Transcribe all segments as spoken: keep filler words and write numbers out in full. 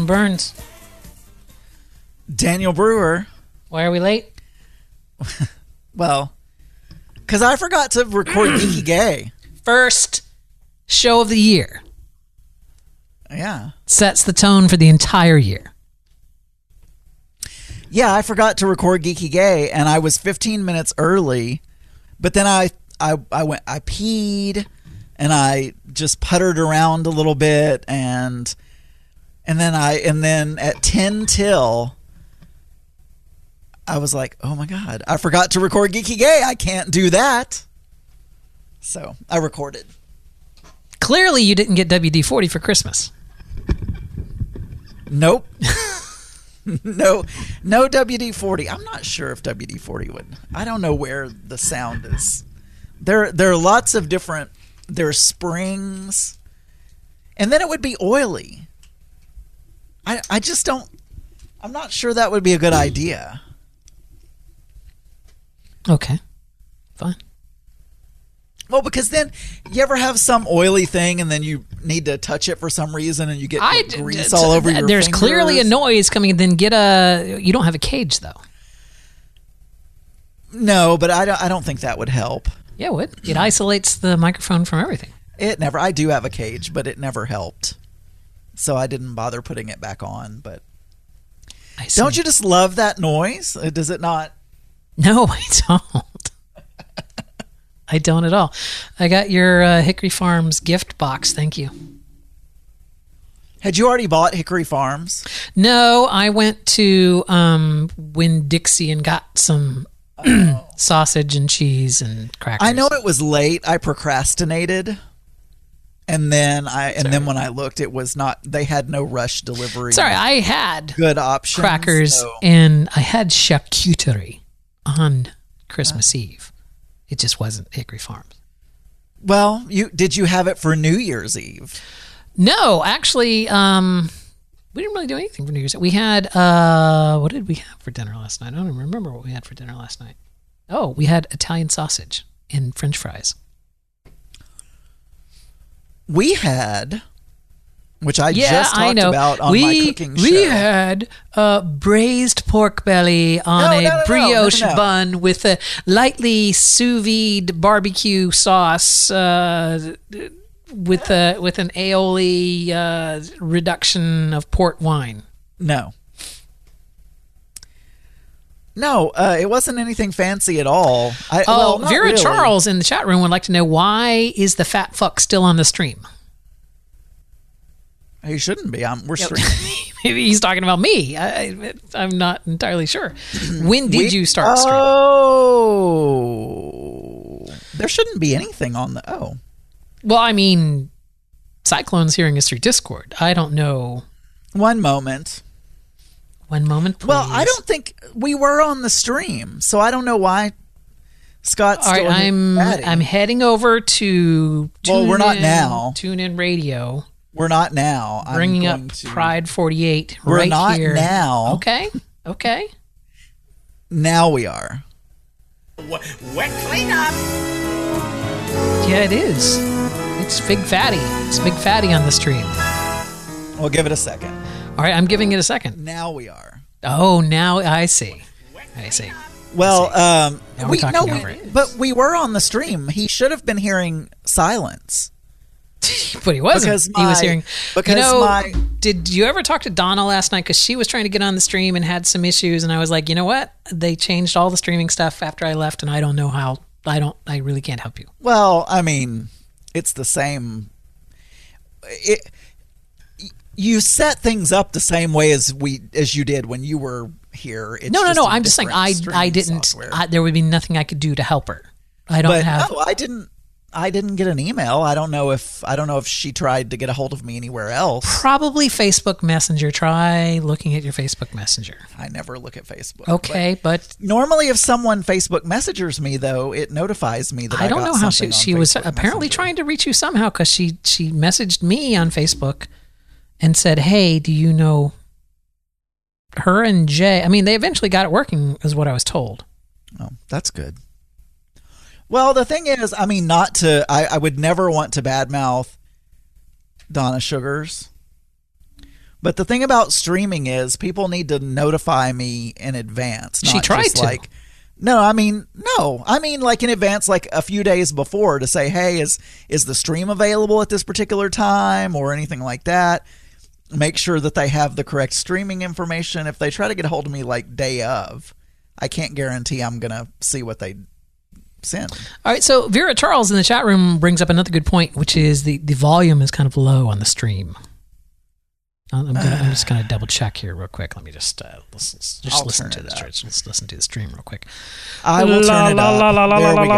Tom Burns. Daniel Brewer. Why are we late? Well, because I forgot to record Geeky Gay. First show of the year. Yeah. Sets the tone for the entire year. Yeah, I forgot to record Geeky Gay, and I was fifteen minutes early, but then I, I, I went, I peed, and I just puttered around a little bit, and and then I, and then at ten till, I was like, oh my God, I forgot to record Geeky Gay. I can't do that. So I recorded. Clearly, you didn't get W D forty for Christmas. Nope. no, no W D forty. I'm not sure if W D forty would. I don't know where the sound is. There, there are lots of different. There's springs, and then it would be oily. I, I just don't. I'm not sure that would be a good idea. Okay, fine. Well, because then you ever have some oily thing, and then you need to touch it for some reason, and you get I, like, grease all over your There's fingers. clearly a noise coming. Then get a. You don't have a cage though. No, but I don't. I don't think that would help. Yeah, it would. It isolates the microphone from everything. It never. I do have a cage, but it never helped. So I didn't bother putting it back on. But I see. don't you just love that noise? Uh, Does it not? No, I don't. I don't at all. I got your uh, Hickory Farms gift box. Thank you. Had you already bought Hickory Farms? No, I went to um, Winn-Dixie and got some oh. sausage and cheese and crackers. I know it was late. I procrastinated, and then I and Sorry. then when I looked, it was not. They had no rush delivery. Sorry, I had good options. Crackers so. and I had charcuterie on Christmas uh. Eve. It just wasn't Hickory Farms. Well, you did you have it for New Year's Eve? No, actually, um, we didn't really do anything for New Year's Eve. We had, uh, what did we have for dinner last night? I don't even remember what we had for dinner last night. Oh, we had Italian sausage and French fries. We had, which I yeah, just talked I know. about on we, my cooking show. We had uh, braised pork belly on no, a no, no, brioche no, no, no. bun with a lightly sous vide barbecue sauce uh, with a with an aioli uh, reduction of port wine. No. No, uh, it wasn't anything fancy at all. I, oh, well, not Vera really. Charles in the chat room would like to know, why is the fat fuck still on the stream? He shouldn't be. I'm, we're streaming. Maybe he's talking about me. I, I'm not entirely sure. When did we, you start streaming? Oh, there shouldn't be anything on the. Oh, well, I mean, Cyclone's hearing us through Discord. I don't know. One moment. One moment, please. Well, I don't think we were on the stream, so I don't know why Scott's All still right, I'm chatting. I'm heading over to Well, Tune we're not in, now. Tune In Radio. We're not now. Bringing I'm up to, Pride forty-eight We're right not here. now. Okay, okay. Now we are. Wet cleanup. Yeah, it is. It's Big Fatty. It's Big Fatty on the stream. We'll give it a second. All right, I'm giving it a second. Now we are. Oh, now I see. I see. Well, um, Now we're we talking no, over we, it. but we were on the stream. He should have been hearing silence. But he wasn't. Because he was my- hearing. because you know, my- did you ever talk to Donna last night? Because she was trying to get on the stream and had some issues, and I was like, you know what? They changed all the streaming stuff after I left, and I don't know how. I don't. I really can't help you. Well, I mean, it's the same. It, you set things up the same way as we as you did when you were here. It's no, no, just no. a I'm just saying. I different I streaming didn't. software. I, there would be nothing I could do to help her. I don't but have. no, I didn't. I didn't get an email. I don't know if I don't know if she tried to get a hold of me anywhere else. Probably Facebook Messenger. Try looking at your Facebook Messenger. I never look at Facebook. Okay, but, but normally, if someone Facebook messengers me, though, it notifies me that I, I don't got know how she something on she was Facebook apparently Messenger. trying to reach you somehow, because she she messaged me on Facebook and said, "Hey, do you know her and Jay?" I mean, they eventually got it working, is what I was told. Oh, that's good. Well, the thing is, I mean, not to, I, I would never want to badmouth Donna Sugars, But the thing about streaming is people need to notify me in advance. Not She tried just to. Like, no, I mean, no. I mean, like in advance, like a few days before to say, hey, is is the stream available at this particular time or anything like that? Make sure that they have the correct streaming information. If they try to get a hold of me like day of, I can't guarantee I'm going to see what they send. All right, so Vera Charles in the chat room brings up another good point, which is the, the volume is kind of low on the stream. I'm, gonna, I'm just going to double check here real quick. Let me just uh, listen, just I'll listen turn to it the up. Let's listen to the stream real quick. I will turn it up. There we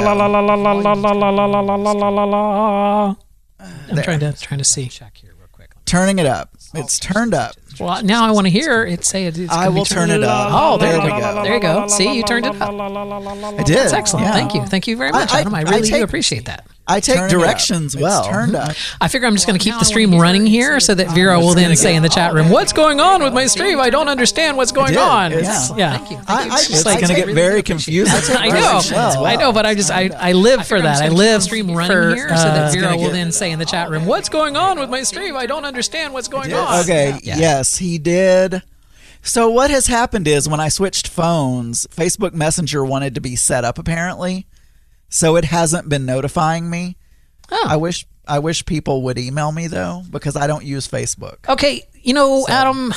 go. I'm There. trying to trying to see. Check here real quick. Turning it up. It's turned up. Well, now I want to hear it say it. It's I gonna be will turn turned- it up. Oh, there, There we we go. go. There you go. See, you turned it up. I did. That's excellent. Yeah. Thank you. Thank you very much, I- I- Adam. I I really do take- appreciate that. I take Turning it up. directions It's well. turned up. I figure I'm just going to keep the stream running here so that Vera will then say in the chat room, "What's going on with my stream? I don't understand what's going did. on." It's- Yeah. I, I, It's it's like- going to get very confusing. I know, Well, I know, but I just I, I live for that. I live stream for running here so that uh, Vera gonna will get- then say in the chat room, "What's going on with my stream? I don't understand what's going on." Okay, Yeah. yes, he did. So what has happened is when I switched phones, Facebook Messenger wanted to be set up apparently. So it hasn't been notifying me. Oh. I wish I wish people would email me though because I don't use Facebook. Okay, you know, So- Adam.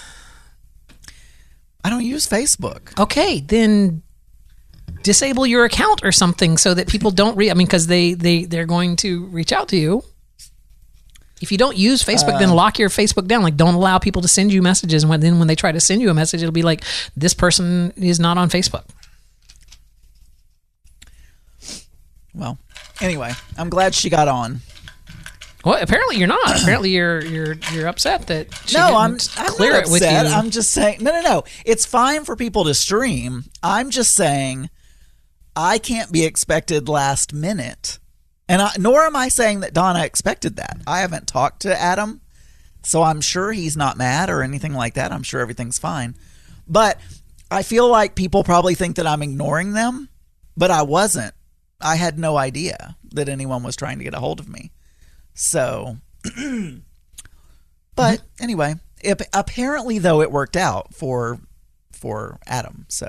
I don't use Facebook. Okay, then disable your account or something so that people don't read. I mean, because they they they're going to reach out to you. If you don't use Facebook, Uh, then lock your Facebook down. Like, don't allow people to send you messages. And when, then when they try to send you a message, it'll be like, this person is not on Facebook. Well, anyway, I'm glad she got on. Well, apparently you're not. Apparently you're you're you're upset that she No, didn't I'm, I'm clear not it with upset. you. I'm just saying, no, no, no. It's fine for people to stream. I'm just saying I can't be expected last minute. And I, nor am I saying that Donna expected that. I haven't talked to Adam, so I'm sure he's not mad or anything like that. I'm sure everything's fine. But I feel like people probably think that I'm ignoring them, but I wasn't. I had no idea that anyone was trying to get a hold of me. So, but anyway, it, apparently though it worked out for for Adam. So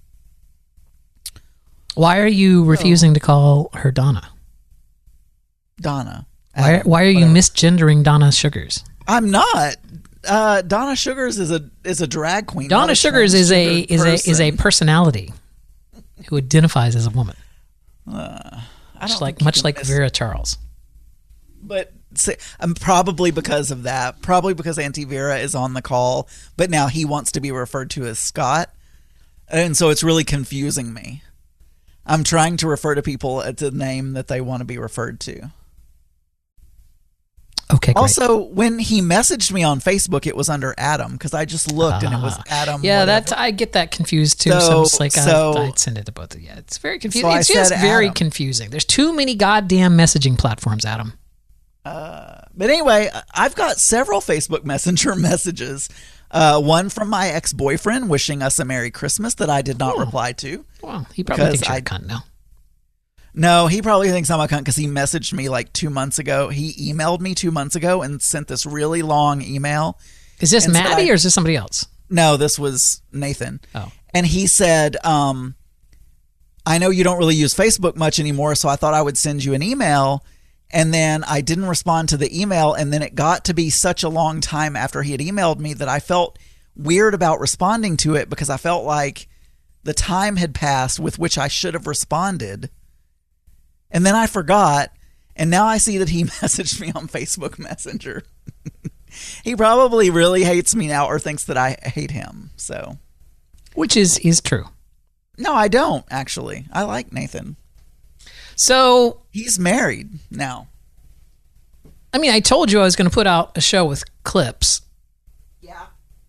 Why are you refusing to call her Donna? Donna, Why Adam, why are you whatever. misgendering Donna Sugars? I'm not. Uh, Donna Sugars is a is a drag queen. not Donna a Sugars is a transgender is a is a person. personality who identifies as a woman, I much don't like think you much can like miss- Vera Charles. But say, um, probably because of that, probably because Auntie Vera is on the call, but now he wants to be referred to as Scott, and so it's really confusing me. I'm trying to refer to people at the name that they want to be referred to. Okay, great. Also, when he messaged me on Facebook, it was under Adam because I just looked and it was Adam. yeah, whatever. that's I get that confused too. So, So- I'm just like so- I, I'd send it to both of you. It's very confusing. So I it's just said very Adam. confusing. There's too many goddamn messaging platforms, Adam. But anyway, I've got several Facebook Messenger messages. Uh, one from my ex-boyfriend wishing us a Merry Christmas that I did not reply to. Well, he probably Because thinks you're a I- cunt now. No, he probably thinks I'm a cunt because he messaged me like two months ago. He emailed me two months ago and sent this really long email. Is this and so Maddie I- or is this somebody else? No, this was Nathan. Oh. And he said, um, I know you don't really use Facebook much anymore, so I thought I would send you an email. And then I didn't respond to the email. And then it got to be such a long time after he had emailed me that I felt weird about responding to it because I felt like the time had passed with which I should have responded. And then I forgot. And now I see that he messaged me on Facebook Messenger. He probably really hates me now or thinks that I hate him. So, Which is is true. no, I don't actually. I like Nathan. So, He's married now. I mean, I told you I was going to put out a show with clips. Yeah.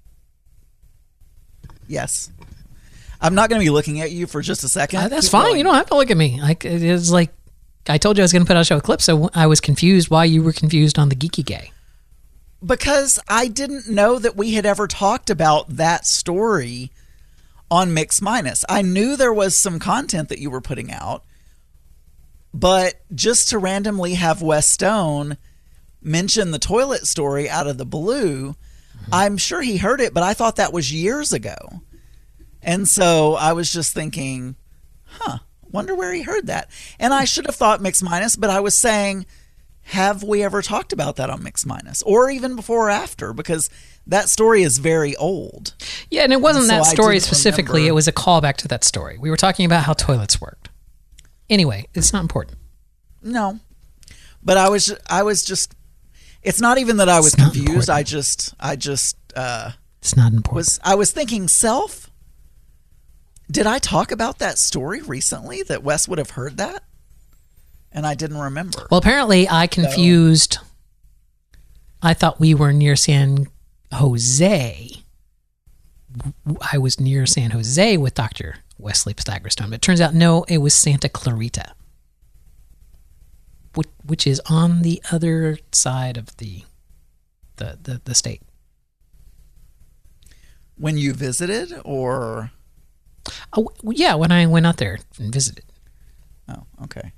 Yes. I'm not going to be looking at you for just a second. Uh, that's Keep fine. going. You don't have to look at me. Like it is like I told you I was going to put out a show with clips, so I was confused why you were confused on the geeky gay. Because I didn't know that we had ever talked about that story on Mix Minus. I knew there was some content that you were putting out, but just to randomly have Wes Stone mention the toilet story out of the blue, I'm sure he heard it, but I thought that was years ago. And so I was just thinking, huh, wonder where he heard that. And I should have thought Mix Minus, but I was saying, have we ever talked about that on Mix Minus? Or even before or after? Because that story is very old. Yeah, and it wasn't And so that I story didn't specifically. remember. It was a callback to that story. We were talking about how toilets worked. Anyway, it's not important. No. But I was I was just it's not even that I was It's not confused. important. I just I just uh It's not important. was I was thinking, self, did I talk about that story recently that Wes would have heard that? And I didn't remember. Well, apparently I confused. I thought we were near San Jose. I was near San Jose with Doctor Wesley Staggerstone, but it turns out, no, it was Santa Clarita, which, which is on the other side of the the, the, the state. When you visited, or Oh, yeah, when I went out there and visited. oh, okay.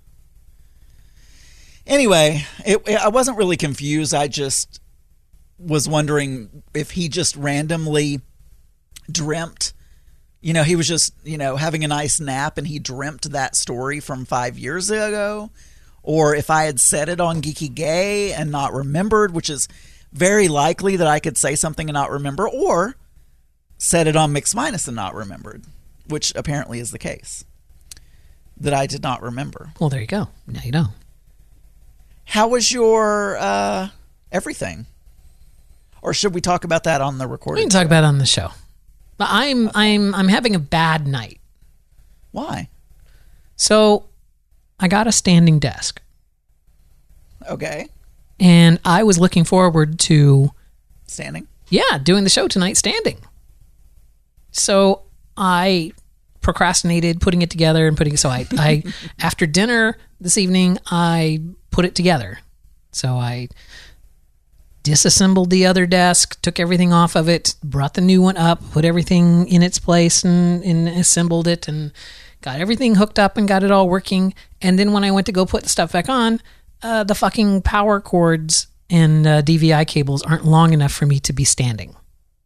Anyway, it, it, I wasn't really confused. I just was wondering if he just randomly dreamt. You know, he was just, you know, having a nice nap and he dreamt that story from five years ago. Or if I had said it on Geeky Gay and not remembered, which is very likely that I could say something and not remember, or said it on Mix Minus and not remembered, which apparently is the case, that I did not remember. Well, there you go. Now you know. How was your uh, everything? Or should we talk about that on the We recording? can talk about it on the show. But I'm I'm I'm having a bad night. Why? So I got a standing desk. Okay. And I was looking forward to, Standing. yeah, doing the show tonight standing. So I procrastinated putting it together and putting, so I, I after dinner this evening, I put it together. So I disassembled the other desk, took everything off of it, brought the new one up, put everything in its place and, and assembled it and got everything hooked up and got it all working. And then when I went to go put the stuff back on, uh, the fucking power cords and uh, D V I cables aren't long enough for me to be standing.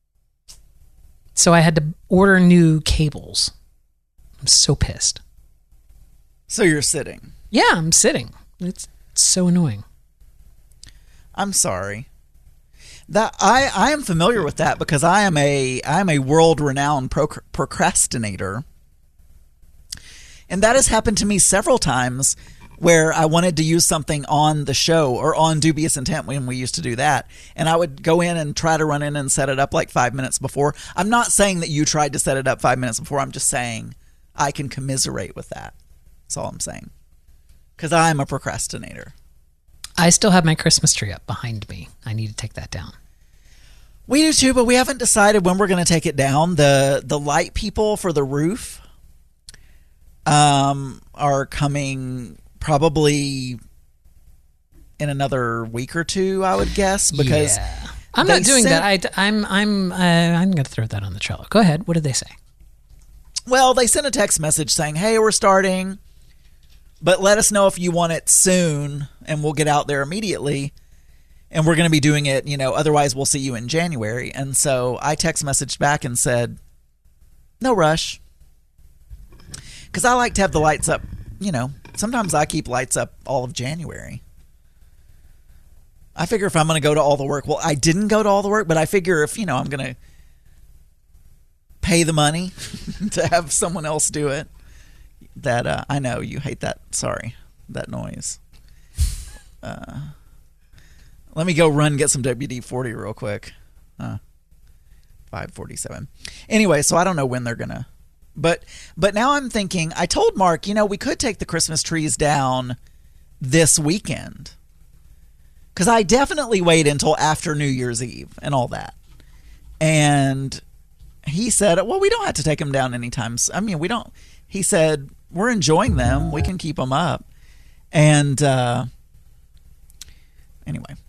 So I had to order new cables. I'm so pissed. So you're sitting. Yeah, I'm sitting. It's, it's so annoying. I'm sorry. That I, I am familiar with that because I am a I am a world renowned proc- procrastinator. And that has happened to me several times where I wanted to use something on the show or on Dubious Intent when we used to do that. And I would go in and try to run in and set it up like five minutes before. I'm not saying that you tried to set it up five minutes before. I'm just saying I can commiserate with that. That's all I'm saying. Because I'm a procrastinator. I still have my Christmas tree up behind me. I need to take that down. We do too, but we haven't decided when we're going to take it down. The the light people for the roof um, are coming probably in another week or two, I would guess, because Yeah. I'm they not doing sent- that. I, I'm I'm uh, I'm going to throw that on the Trello. Go ahead. What did they say? well, they sent a text message saying, "Hey, we're starting, but let us know if you want it soon, and we'll get out there immediately." And we're going to be doing it, you know, otherwise we'll see you in January. And so I text messaged back and said, no rush. Because I like to have the lights up, you know, sometimes I keep lights up all of January. I figure if I'm going to go to all the work, well, I didn't go to all the work, but I figure if, you know, I'm going to pay the money to have someone else do it, that uh, I know you hate that. Sorry, that noise. Uh, let me go run get some W D forty real quick. Uh, five forty-seven. Anyway, so I don't know when they're gonna. But but now I'm thinking. I told Mark, you know, we could take the Christmas trees down this weekend. Because I definitely wait until after New Year's Eve and all that. And he said, well, we don't have to take them down anytime. s- I mean, we don't. He said, we're enjoying them. We can keep them up. And uh, anyway.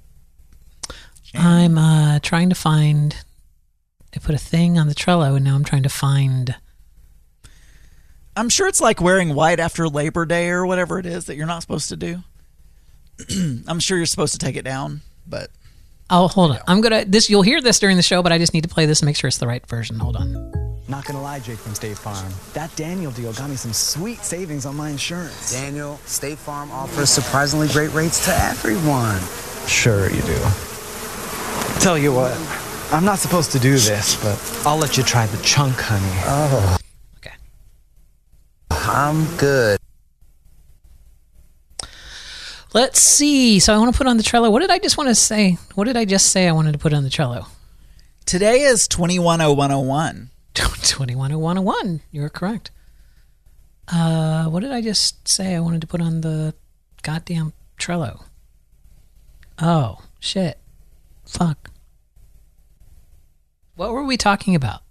I'm uh, trying to find. I put a thing on the Trello, and now I'm trying to find. I'm sure it's like wearing white after Labor Day or whatever it is that you're not supposed to do. I'm sure you're supposed to take it down, but Oh, hold on. I'm gonna this. You'll hear this during the show, but I just need to play this and make sure it's the right version. Hold on. Not gonna lie, Jake from State Farm. That Daniel deal got me some sweet savings on my insurance. Daniel, State Farm offers surprisingly great rates to everyone. Sure you do. Tell you what, I'm not supposed to do this, but I'll let you try the chunk, honey. Oh. Okay. I'm good. Let's see. So I want to put on the Trello. What did I just want to say? What did I just say I wanted to put on the Trello? Today is twenty-one oh one oh one. twenty-one oh one oh one. You're correct. Uh, what did I just say I wanted to put on the goddamn Trello? Oh, shit. Fuck. What were we talking about?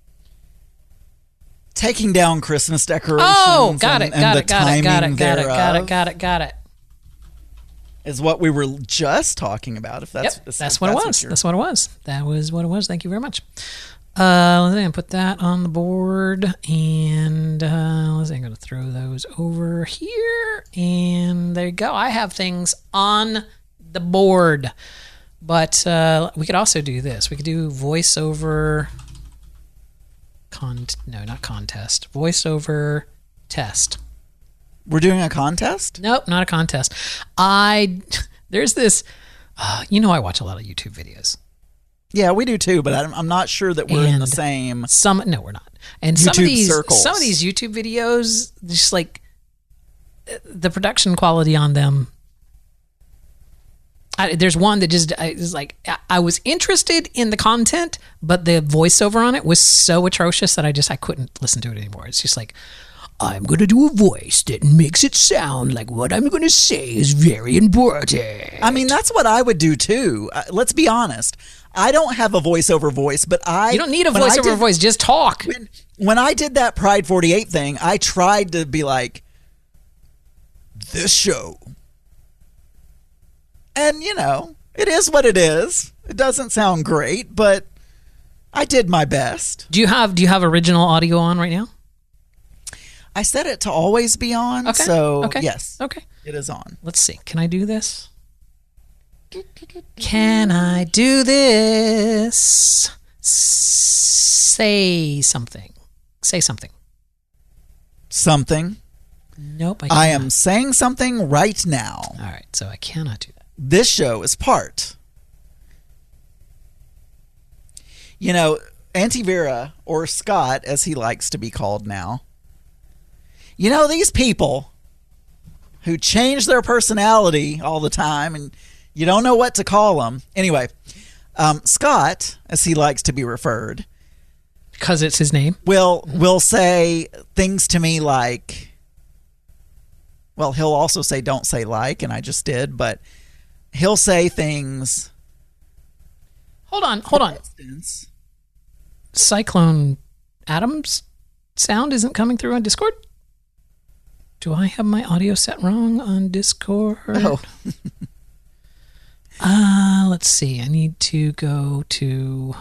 Taking down Christmas decorations. Oh, got and, it, got and it, got it, got it, got it, got it, it, got it, got it. Is what we were just talking about. If that's Yep, if that's what it that's was. you're- That's what it was. That was what it was. Thank you very much. Uh, let's see, I put that on the board, and uh, let's see, I'm going to throw those over here, and there you go. I have things on the board, but uh, we could also do this. We could do voiceover. Con no, not contest. Voiceover test. We're doing a contest. Nope, not a contest. I there's this. Uh, you know, I watch a lot of YouTube videos. Yeah, we do too, but I'm, I'm not sure that we're in the And same. Some no, we're not. And some of YouTube these circles. some of these YouTube videos, just like uh, the production quality on them. I, there's one that just I, is like I, I was interested in the content, but the voiceover on it was so atrocious that I just I couldn't listen to it anymore. It's just like, I'm going to do a voice that makes it sound like what I'm going to say is very important. I mean, that's what I would do too. Uh, let's be honest. I don't have a voiceover voice, but I. You don't need a when I voiceover did- voice. Just talk. When, when I did that Pride forty-eight thing, I tried to be like, this show. And, you know, it is what it is. It doesn't sound great, but I did my best. Do you have Do you have original audio on right now? I set it to always be on, Okay. so okay. yes, Okay. it is on. Let's see. Can I do this? Can I do this? Say something. Say something. Something. Nope. I, I cannot. am saying something right now. All right. So I cannot do that. This show is part. You know, Auntie Vera, or Scott, as he likes to be called now. You know, these people who change their personality all the time and you don't know what to call them. Anyway, um, Scott, as he likes to be referred, Because it's his name. will will say things to me like, well, he'll also say don't say like, and I just did, but he'll say things. Hold on. Hold on. For instance, Cyclone Adams sound isn't coming through on Discord? Do I have my audio set wrong on Discord? Oh, Uh, let's see. I need to go to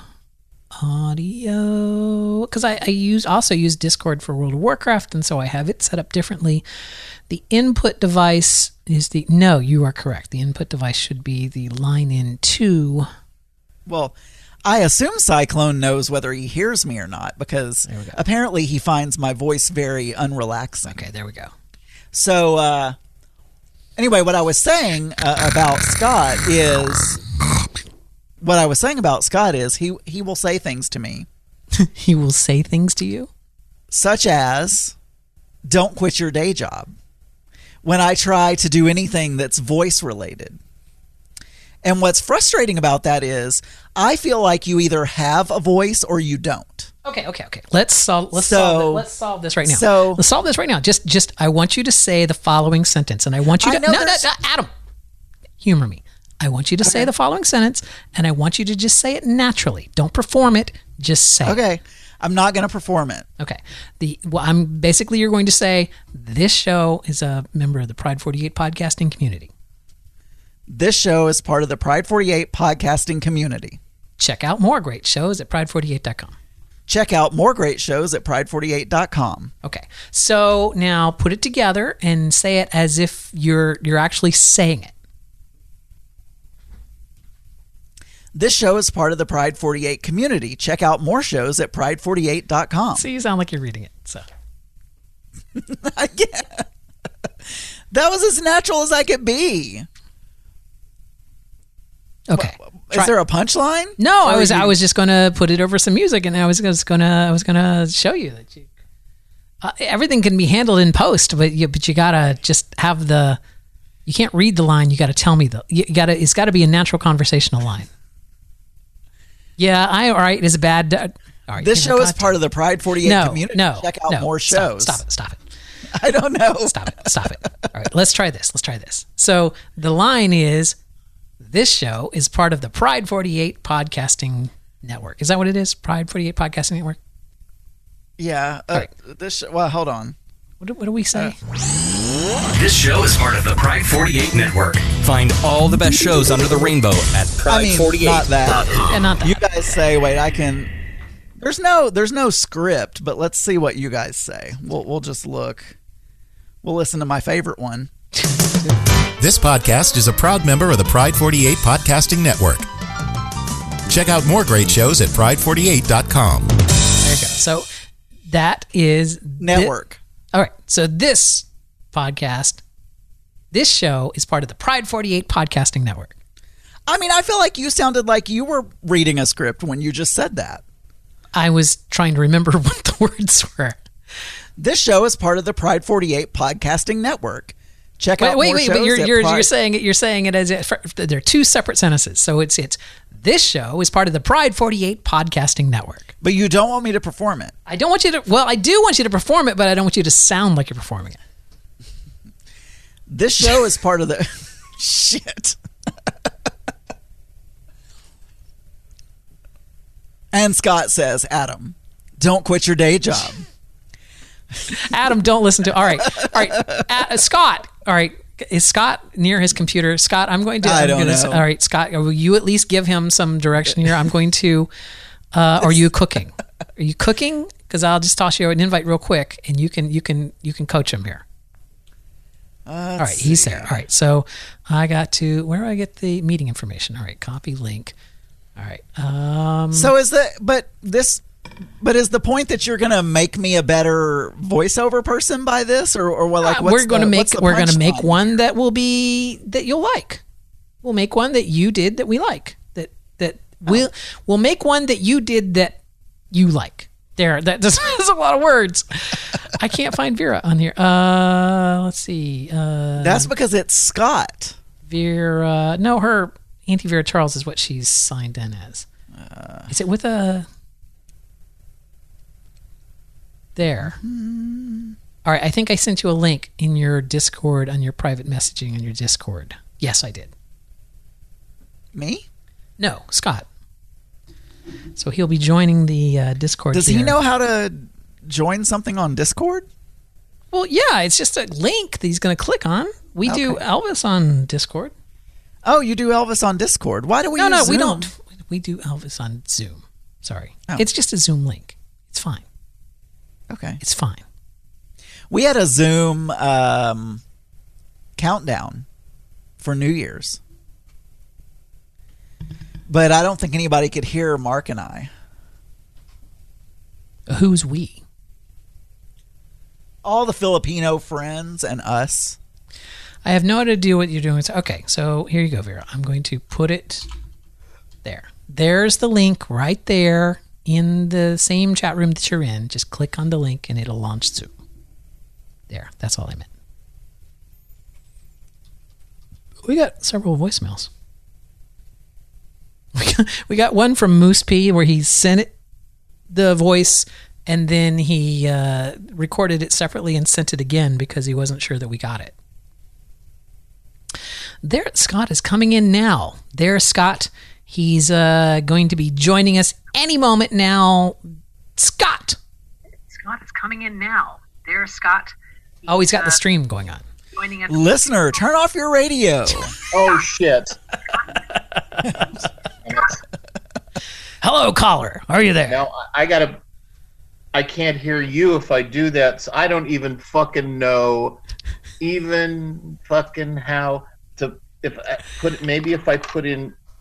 audio because I, I use also use Discord for World of Warcraft, and so I have it set up differently. The input device is the no. You are correct. The input device should be the line in two. well, I assume Cyclone knows whether he hears me or not because we go. apparently he finds my voice very unrelaxing. Okay, there we go. So, uh, anyway, what I was saying uh, about Scott is, what I was saying about Scott is he he will say things to me, He will say things to you. such as, "Don't quit your day job," when I try to do anything that's voice related. And what's frustrating about that is, I feel like you either have a voice or you don't. Okay, okay, okay. Let's solve. Let's So- solve. It. Let's solve this right now. so- let's solve this right now. Just, just. I want you to say the following sentence, and I want you I to. know No, no, no, there's- Adam. Humor me. I want you to say the following sentence, and I want you to just say it naturally. Don't perform it. Just say. it. Okay, I'm not going to perform it. Okay. The. Well, I'm basically you're going to say this show is a member of the Pride forty-eight podcasting community. This show is part of the Pride forty-eight podcasting community. Check out more great shows at pride forty-eight dot com. Check out more great shows at pride forty-eight dot com. Okay. So now put it together and say it as if you're you're actually saying it. This show is part of the Pride forty-eight community. Check out more shows at pride forty-eight dot com. See, you sound like you're reading it. So I can't. That was as natural as I could be. okay. Is there a punchline? No, I Or was you- I was just going to put it over some music, and I was just going to I was going to show you that you uh, everything can be handled in post, but you but you got to just have the you can't read the line, you got to tell me the you got to it's got to be a natural conversational line. Yeah, I all right, is it bad? Uh, all right. This you know, show is God part of the Pride forty-eight no, community. No, Check out no, more stop, shows. Stop it, stop it. I don't know. Stop it. Stop it. All right, let's try this. Let's try this. So the line is, this show is part of the Pride forty-eight Podcasting Network. Is that what it is? Pride forty-eight Podcasting Network? Yeah. Uh, All right. This. Sh- well, hold on. What do, what do we say? This show is part of the Pride forty-eight Network. Find all the best shows under the rainbow at I pride mean, forty-eight not that. And not that. You guys say, wait, I can. There's no, there's no script, but let's see what you guys say. We'll, we'll just look. We'll listen to my favorite one. This podcast is a proud member of the Pride forty-eight Podcasting Network. Check out more great shows at pride forty-eight dot com. There you go. So that is thi- Network. all right. So this podcast, this show is part of the Pride forty-eight Podcasting Network. I mean, I feel like you sounded like you were reading a script when you just said that. I was trying to remember what the words were. This show is part of the Pride forty-eight Podcasting Network. Check Wait, out wait, more wait! shows But you're at you're, Pride- you're saying it. You're saying it as if they're two separate sentences. So it's it's this show is part of the Pride forty-eight Podcasting Network. But you don't want me to perform it. I don't want you to. Well, I do want you to perform it, but I don't want you to sound like you're performing it. This show is part of the shit. And Scott says, Adam, don't quit your day job. Adam, don't listen to. All right, all right, uh, Scott. All right, is Scott near his computer? Scott, I'm going to. I I'm don't gonna, know. All right, Scott, will you at least give him some direction here? I'm going to. Uh, are you cooking? Are you cooking? Because I'll just toss you an invite real quick, and you can you can you can coach him here. All right, he's there. All right, so I got to where do I get the meeting information? All right, copy link. All right. Um, So is the but this but is the point that you're gonna make me a better voiceover person by this, or or what? Like uh, what's we're going to the- make what's the we're going to make punchline? one that will be that you'll like. We'll make one that you did that we like. That that we'll we'll make one that you did that you like. There, that that's, that's a lot of words. I can't find Vera on here. Uh, let's see. Uh, That's because it's Scott. Vera. No, her Auntie Vera Charles is what she's signed in as. Uh, Is it with a? There. All right. I think I sent you a link in your Discord on your private messaging on your Discord. Yes, I did. Me? No, Scott. So he'll be joining the uh, Discord. Does here. he know how to join something on Discord? Well, yeah, it's just a link that he's going to click on. We do Okay. Elvis on Discord. Oh, you do Elvis on Discord. Why do we no, use no, Zoom? we don't. We do Elvis on Zoom. Sorry. Oh. It's just a Zoom link. It's fine. Okay. It's fine. We had a Zoom um, countdown for New Year's. But I don't think anybody could hear Mark and I. Who's we? All the Filipino friends and us. I have no idea what you're doing. Okay, so here you go, Vera. I'm going to put it there. There's the link right there in the same chat room that you're in. Just click on the link and it'll launch Zoom. There, that's all I meant. We got several voicemails. We got, we got one from Moose P where he sent it, the voice, and then he uh, recorded it separately and sent it again because he wasn't sure that we got it. There, Scott is coming in now. There's Scott. He's uh, going to be joining us any moment now. Scott. Scott is coming in now. There's Scott. He's, oh, he's got uh, the stream going on. Joining us. Listener, turn off your radio. Oh, shit. Hello, caller. Are you there? Now, I gotta... I can't hear you if I do that, so I don't even fucking know even fucking how to... If I put maybe if I put in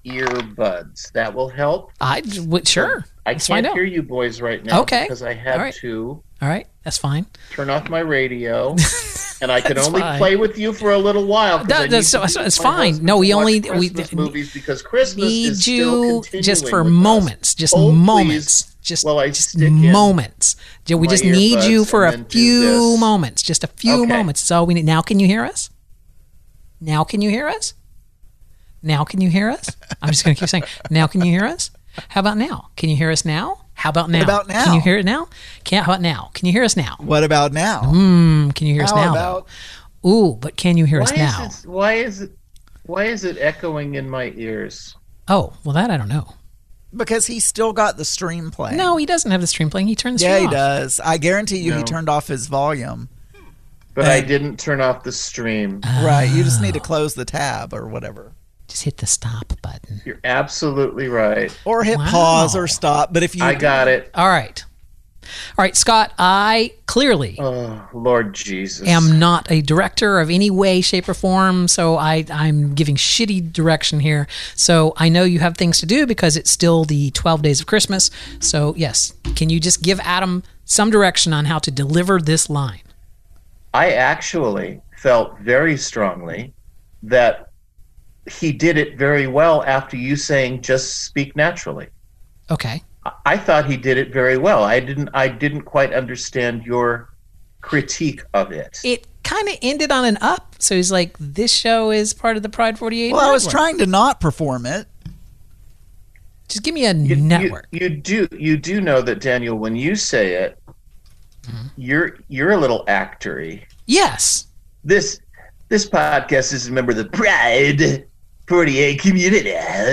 earbuds. That will help. I w- sure. I Let's can't find out. hear you boys right now Okay. because I had All right. to All right, that's fine. turn off my radio, and I could That's only fine. play with you for a little while. 'cause That- I need that's- to that's- teach it's my fine. husband No, to we watch only- we- Christmas movies because Christmas Need is still you continuing just for with us. moments, just Oh, moments, please, just, while I just stick in moments. Ju- We my just need you earbuds for a and then do few this. moments, just a few Okay. moments. That's all we need. Now, can you hear us? Now, can you hear us? Now, can you hear us? I'm just going to keep saying, now, can you hear us? How about now? Can you hear us now? How about now? about now? Can you hear it now? Can, how about now? Can you hear us now? What about now? Mm, can you hear us How now? about- though? Ooh, but can you hear Why us is now? it? Why is it? Why is it echoing in my ears? Oh, well, that I don't know. Because he's still got the stream playing. No, he doesn't have the stream playing. He turned the Yeah, stream he off. does. I guarantee you he No. turned off his volume. But I And- didn't turn off the stream. Right. You just need to close the tab or whatever. Just hit the stop button. You're absolutely right. Or hit Wow. pause or stop. But if you I got it. All right. All right, Scott, I clearly Oh, Lord Jesus. am not a director of any way, shape, or form, so I, I'm giving shitty direction here. So I know you have things to do because it's still the twelve days of Christmas. So, yes, can you just give Adam some direction on how to deliver this line? I actually felt very strongly that he did it very well after you saying just speak naturally. Okay. I- I thought he did it very well. I didn't I didn't quite understand your critique of it. It kind of ended on an up. So he's like, this show is part of the Pride forty-eight Well, I was network. trying to not perform it. Just give me a You, network. You, you do you do know that, Daniel, when you say it, you're you're a little actory. Yes. This this podcast is a member of the Pride forty-eight community.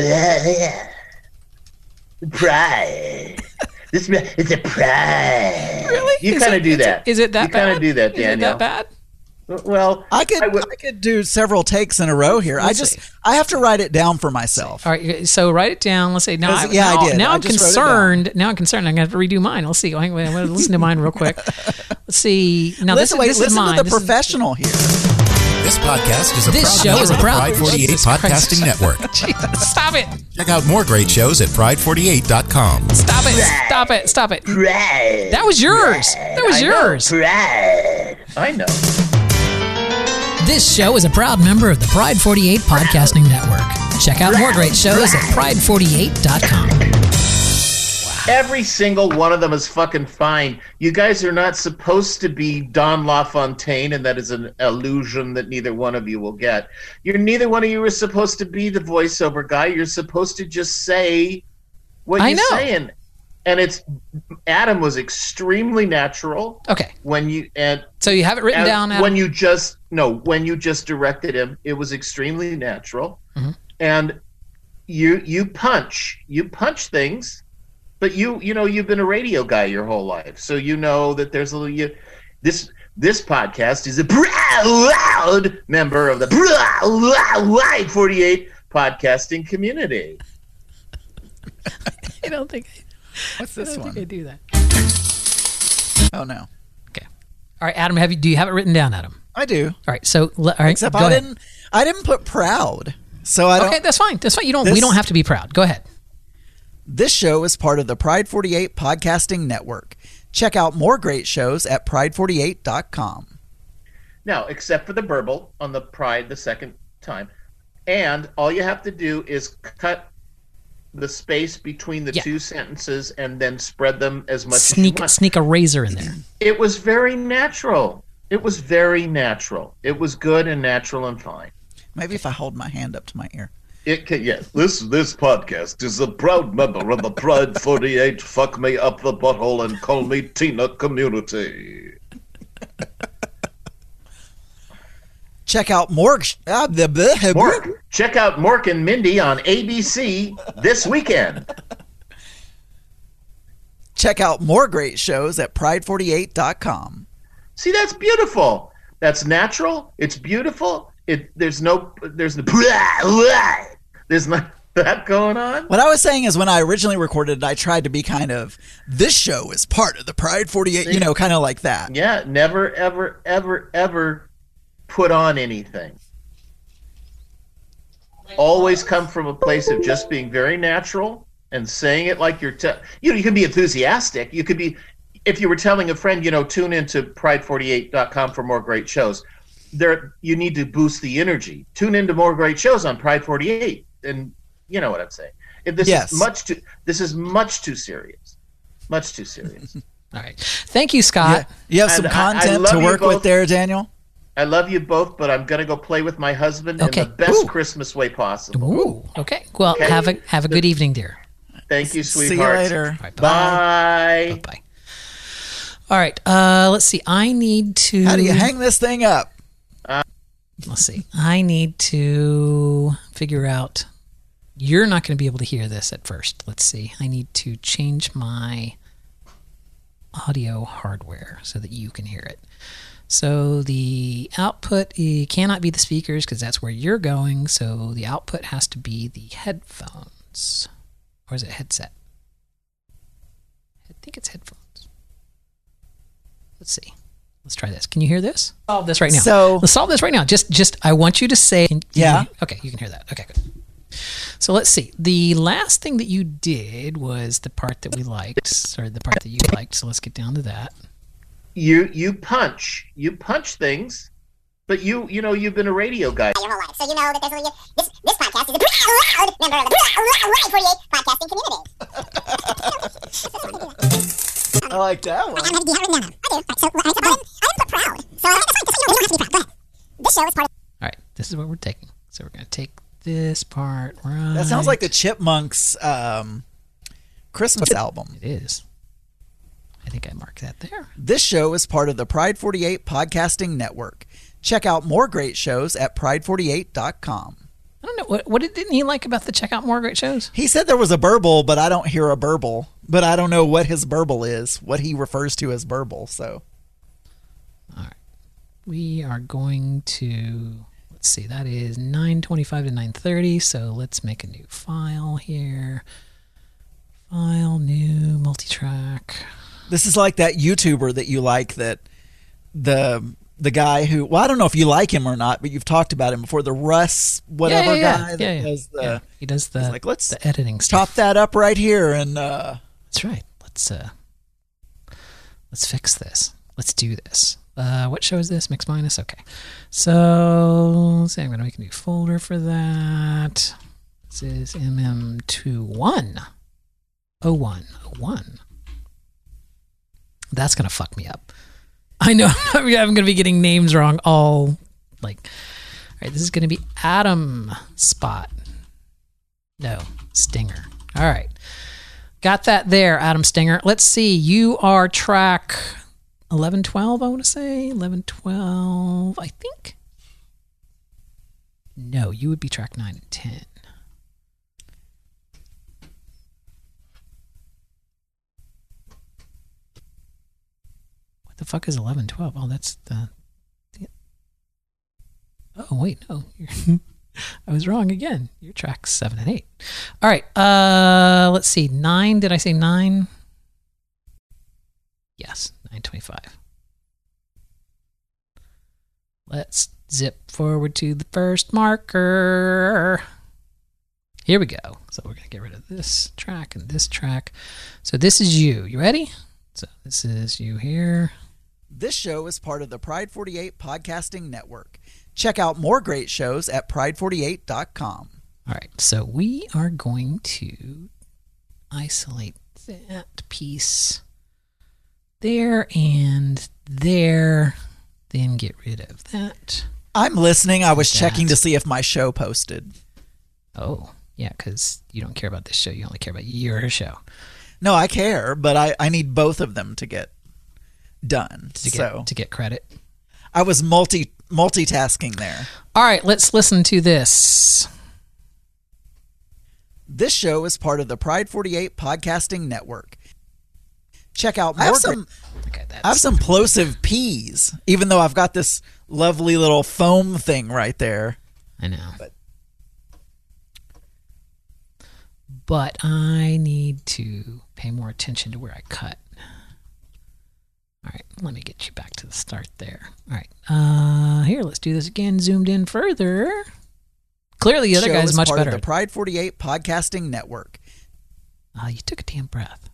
Pride. This it's a pride. Really? You Is kind it- of do is it- that. Is it that you bad? kind of do that, Is it Daniel. that bad? Well, I could I I, would- could do several takes in a row here. I Let's just see. I have to write it down for myself. All right, so write it down. Let's say now. Because- I, yeah, I now, did. Now I I'm just wrote it down. concerned. Now I'm concerned. I'm going to have to redo mine. Let's see. Wait, wait, I'm going to listen to mine real quick. Let's see. Now listen, this, wait, this listen is mine. to the This is- professional here. This podcast is a This proud show member is a of the proud- Pride forty-eight Jesus Podcasting Christ. Network. Jesus, stop it! Check out more great shows at pride forty-eight dot com. Stop it! Stop it! Stop it! Pride. That was yours. That was I know, yours. Pride. I know. This show is a proud member of the Pride forty-eight Podcasting Network. Check out more great shows at pride forty-eight dot com. Every single one of them is fucking fine. You guys are not supposed to be Don LaFontaine, and that is an illusion that neither one of you will get. You're neither one of you are supposed to be the voiceover guy. You're supposed to just say what I you're know. saying. And it's Adam was extremely natural Okay, when you and so you have it written and down. Adam? when you just no when you just directed him, it was extremely natural. Mhm. And you you punch you punch things. But you, you know, you've been a radio guy your whole life, so you know that there's a little. You, this this podcast is a proud member of the Pride forty-eight podcasting community. I don't think. What's I this don't think I one? do that. Oh no, Okay. All right, Adam. Have you? Do you have it written down, Adam? I do. All right. So le- all right. Except go I ahead. didn't. I didn't put proud. So I don't. Okay, that's fine. That's fine. You don't. we This- don't have to be proud. Go ahead. This show is part of the Pride forty-eight Podcasting Network. Check out more great shows at pride forty-eight dot com. Now, except for the burble on the Pride the second time, and all you have to do is cut the space between the Yeah. two sentences and then spread them as much as you Sneak want. sneak a razor in there. It was very natural. It was very natural. It was good and natural and fine. Maybe if I hold my hand up to my ear. It can, yes. This this podcast is a proud member of the Pride forty-eight Fuck Me Up the Butthole and Call Me Tina community. Check out more. Uh, the, the, Mork, check out Mork and Mindy on A B C this weekend. Check out more great shows at pride forty-eight dot com. See, that's beautiful. That's natural. It's beautiful. It there's no there's no there's not that going on. What I was saying is when I originally recorded it, I tried to be kind of, this show is part of the Pride forty-eight, you know, kind of like that. Yeah, never, ever, ever, ever put on anything. always come from a place of just being very natural and saying it like you're, te- you know, you can be enthusiastic. You could be, if you were telling a friend, you know, tune into pride forty-eight dot com for more great shows. There, you need to boost the energy. Tune into more great shows on Pride forty-eight, and you know what I'm saying. If this Yes. is much too, this is much too serious, much too serious. All right. Thank you, Scott. Yeah. You have some And I- I content love to you work with both. there, Daniel? I love you both, but I'm gonna go play with my husband Okay. in the best Ooh. Christmas way possible. Ooh. Okay. Well, Okay. have a have a good evening, dear. Thank you, See you sweetheart. later. All right, bye. Bye. Bye. All right. Uh, let's see. I need to. How do you hang this thing up? Let's see. I need to figure out. You're not going to be able to hear this at first. Let's see. I need to change my audio hardware so that you can hear it. So the output eh, cannot be the speakers because that's where you're going. So the output has to be the headphones. Or is it headset? I think it's headphones. Let's see. Let's try this. Can you hear this? Solve this right now. So- let's solve this right now. Just, just. I want you to say. can- Yeah. you- okay, you can hear that. Okay, good. So let's see. The last thing that you did was the part that we liked, or the part that you liked. So let's get down to that. You you punch you punch things, but you you know you've been a radio guy. your whole life. So you know that there's a, this this podcast is a proud member of the Pride forty-eight podcasting community. I like that one. I have to do that now. I do. Right, so I, I, I didn't put proud. So I, that's fine. Because you don't have to be proud. Go ahead. This show is part of. All right, this is what we're taking. So we're going to take this part right. That sounds like the Chipmunks um, Christmas album. It is. I think I marked that there. This show is part of the Pride forty-eight Podcasting Network. Check out more great shows at pride forty-eight dot com. I don't know. What, what didn't he like about the Check Out More Great Shows? He said there was a burble, but I don't hear a burble. But I don't know what his burble is, what he refers to as burble. So All right. We are going to, let's see, that is nine twenty-five to nine thirty. So let's make a new file here. File, new, multi-track. this is like that YouTuber that you like, that the the guy who, well, I don't know if you like him or not, but you've talked about him before, the Russ whatever yeah, yeah, guy yeah, that yeah, yeah. does the Yeah, he does the, he's like, let's the editing stuff. chop that up right here and uh That's right. Let's uh let's fix this. Let's do this. Uh what show is this? Mix minus? Okay. So let's see, I'm gonna make a new folder for that. This is M M twenty-one. oh one. oh one. That's gonna fuck me up. I know I'm gonna be getting names wrong all like all right, this is gonna be Adam Spot. No, Stinger. All right. Got that there, Adam Stinger. Let's see. You are track eleven twelve, I want to say. eleven twelve, I think. No, you would be track nine and ten. What the fuck is eleven twelve? Oh, that's the... the oh, wait, no. You're I was wrong again. Your track's seven and eight. All right. Uh, let's see. Nine. Did I say nine? Yes. Nine twenty-five. Let's zip forward to the first marker. Here we go. So we're gonna get rid of this track and this track. So this is you. You ready? So this is you here. This show is part of the Pride forty-eight Podcasting Network. Check out more great shows at pride forty-eight dot com. All right, so we are going to isolate that piece there and there, then get rid of that. I'm listening. I was That. checking to see if my show posted. Oh, yeah, because you don't care about this show. You only care about your show. No, I care, but I, I need both of them to get done. To get, so to get credit. I was multi multitasking there. All right, let's listen to this. This show is part of the Pride forty-eight Podcasting Network. Check out I more. have great- some- Okay, that's I have some plosive P's, even though I've got this lovely little foam thing right there. I know. But- But I need to pay more attention to where I cut. All right, let me get you back to the start there. All right, uh, here, let's do this again. Zoomed in further. Clearly, the other Show guy's is much part better. Of the Pride forty-eight Podcasting Network. Oh, you took a damn breath.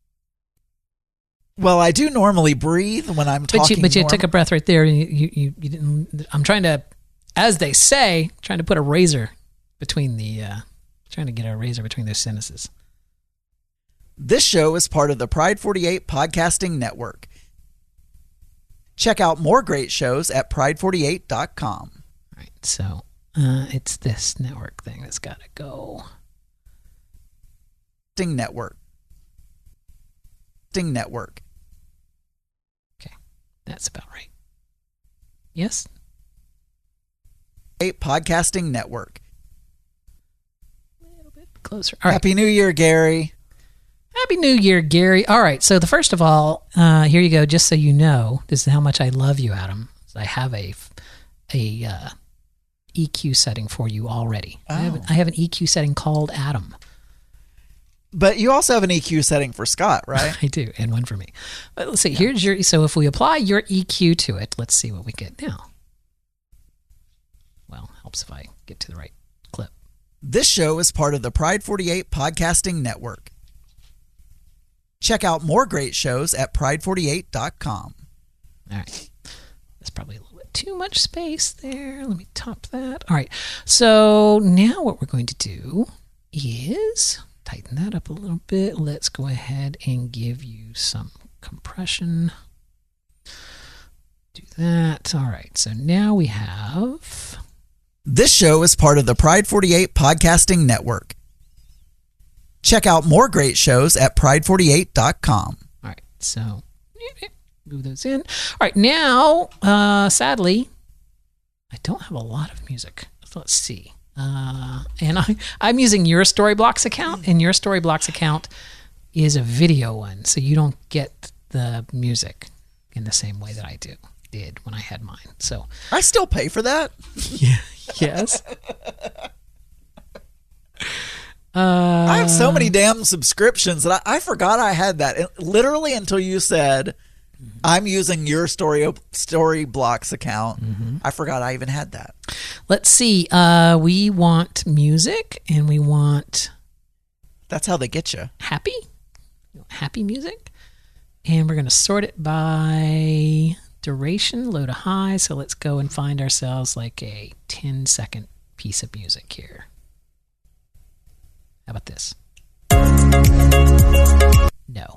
Well, I do normally breathe when I'm talking. But you, but you norm- took a breath right there. And you, you, you, you didn't. I'm trying to, as they say, trying to put a razor between the, uh, trying to get a razor between those sentences. This show is part of the Pride forty-eight Podcasting Network. Check out more great shows at pride forty-eight dot com. All right, so uh, it's this network thing that's got to go. Sting Network. Sting Network. Okay, that's about right. Yes? Eight Podcasting Network. A little bit closer. All right. Happy New Year, Gary. Happy New Year, Gary. All right. So the first of all, uh, here you go. Just so you know, this is how much I love you, Adam. I have a a uh, E Q setting for you already. Oh. I, have, I have an E Q setting called Adam. But you also have an E Q setting for Scott, right? I do, and one for me. But let's see. Yeah. Here's your. So if we apply your E Q to it, let's see what we get now. Well, helps if I get to the right clip. This show is part of the Pride forty-eight Podcasting Network. Check out more great shows at pride forty-eight dot com. All right. There's probably a little bit too much space there. Let me top that. All right. So now what we're going to do is tighten that up a little bit. Let's go ahead and give you some compression. Do that. All right. So now we have... This show is part of the Pride forty-eight Podcasting Network. Check out more great shows at pride forty-eight dot com. All right, so move those in. All right, now, uh, sadly, I don't have a lot of music. Let's see. Uh, and I, I'm using your Storyblocks account, and your Storyblocks account is a video one, so you don't get the music in the same way that I do did when I had mine. So I still pay for that. Yeah. Yes. Uh, I have so many damn subscriptions that I, I forgot I had that. It, literally until you said, I'm using your story Storyblocks account. Mm-hmm. I forgot I even had that. Let's see. Uh, we want music and we want... That's how they get you. Happy. Happy music. And we're going to sort it by duration, low to high. So let's go and find ourselves like a ten second piece of music here. How about this? No.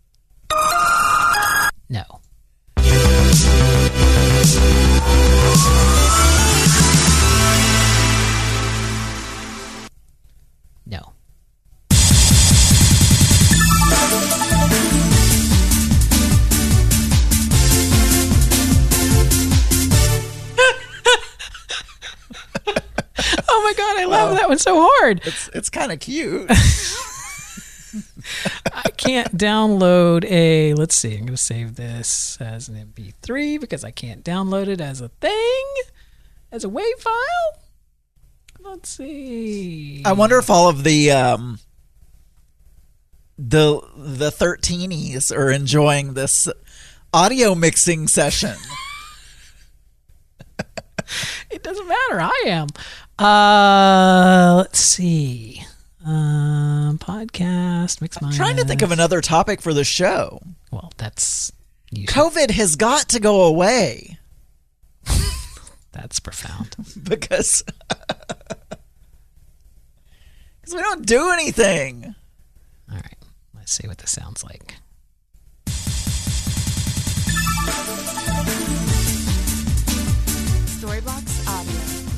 No. No. Oh my God, I love oh, that one so hard. It's it's kind of cute. I can't download a, let's see, I'm going to save this as an M P three because I can't download it as a thing, as a WAV file. Let's see. I wonder if all of the um, the the thirteenies are enjoying this audio mixing session. It doesn't matter. I am. Uh, let's see. Um, podcast, mix my. I'm trying to think of another topic for the show. Well, that's usually... COVID has got to go away. That's profound. because because we don't do anything. All right, let's see what this sounds like. Storyblocks Audio.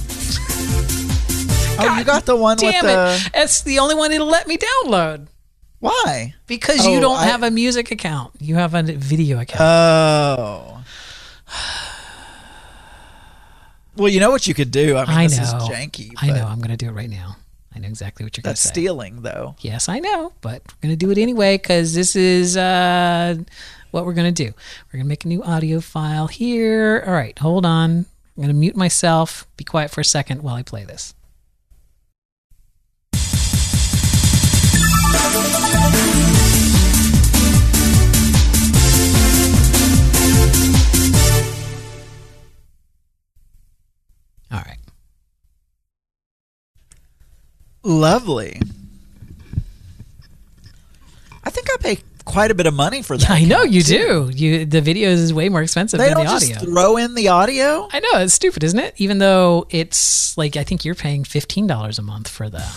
Oh, God, you got the one with damn the... it. That's the only one it'll let me download. Why? Because oh, you don't I... have a music account. You have a video account. Oh. Well, you know what you could do? I mean, I this know. is janky. I know. I'm going to do it right now. I know exactly what you're going to say. That's stealing, though. Yes, I know. But we're going to do it anyway because this is uh, what we're going to do. We're going to make a new audio file here. All right. Hold on. I'm going to mute myself. Be quiet for a second while I play this. All right. Lovely. I think I pay quite a bit of money for that. I know account, you too. do. You the video is way more expensive They than don't the just audio. throw in the audio. I know, it's stupid, isn't it? Even though it's like I think you're paying fifteen dollars a month for the.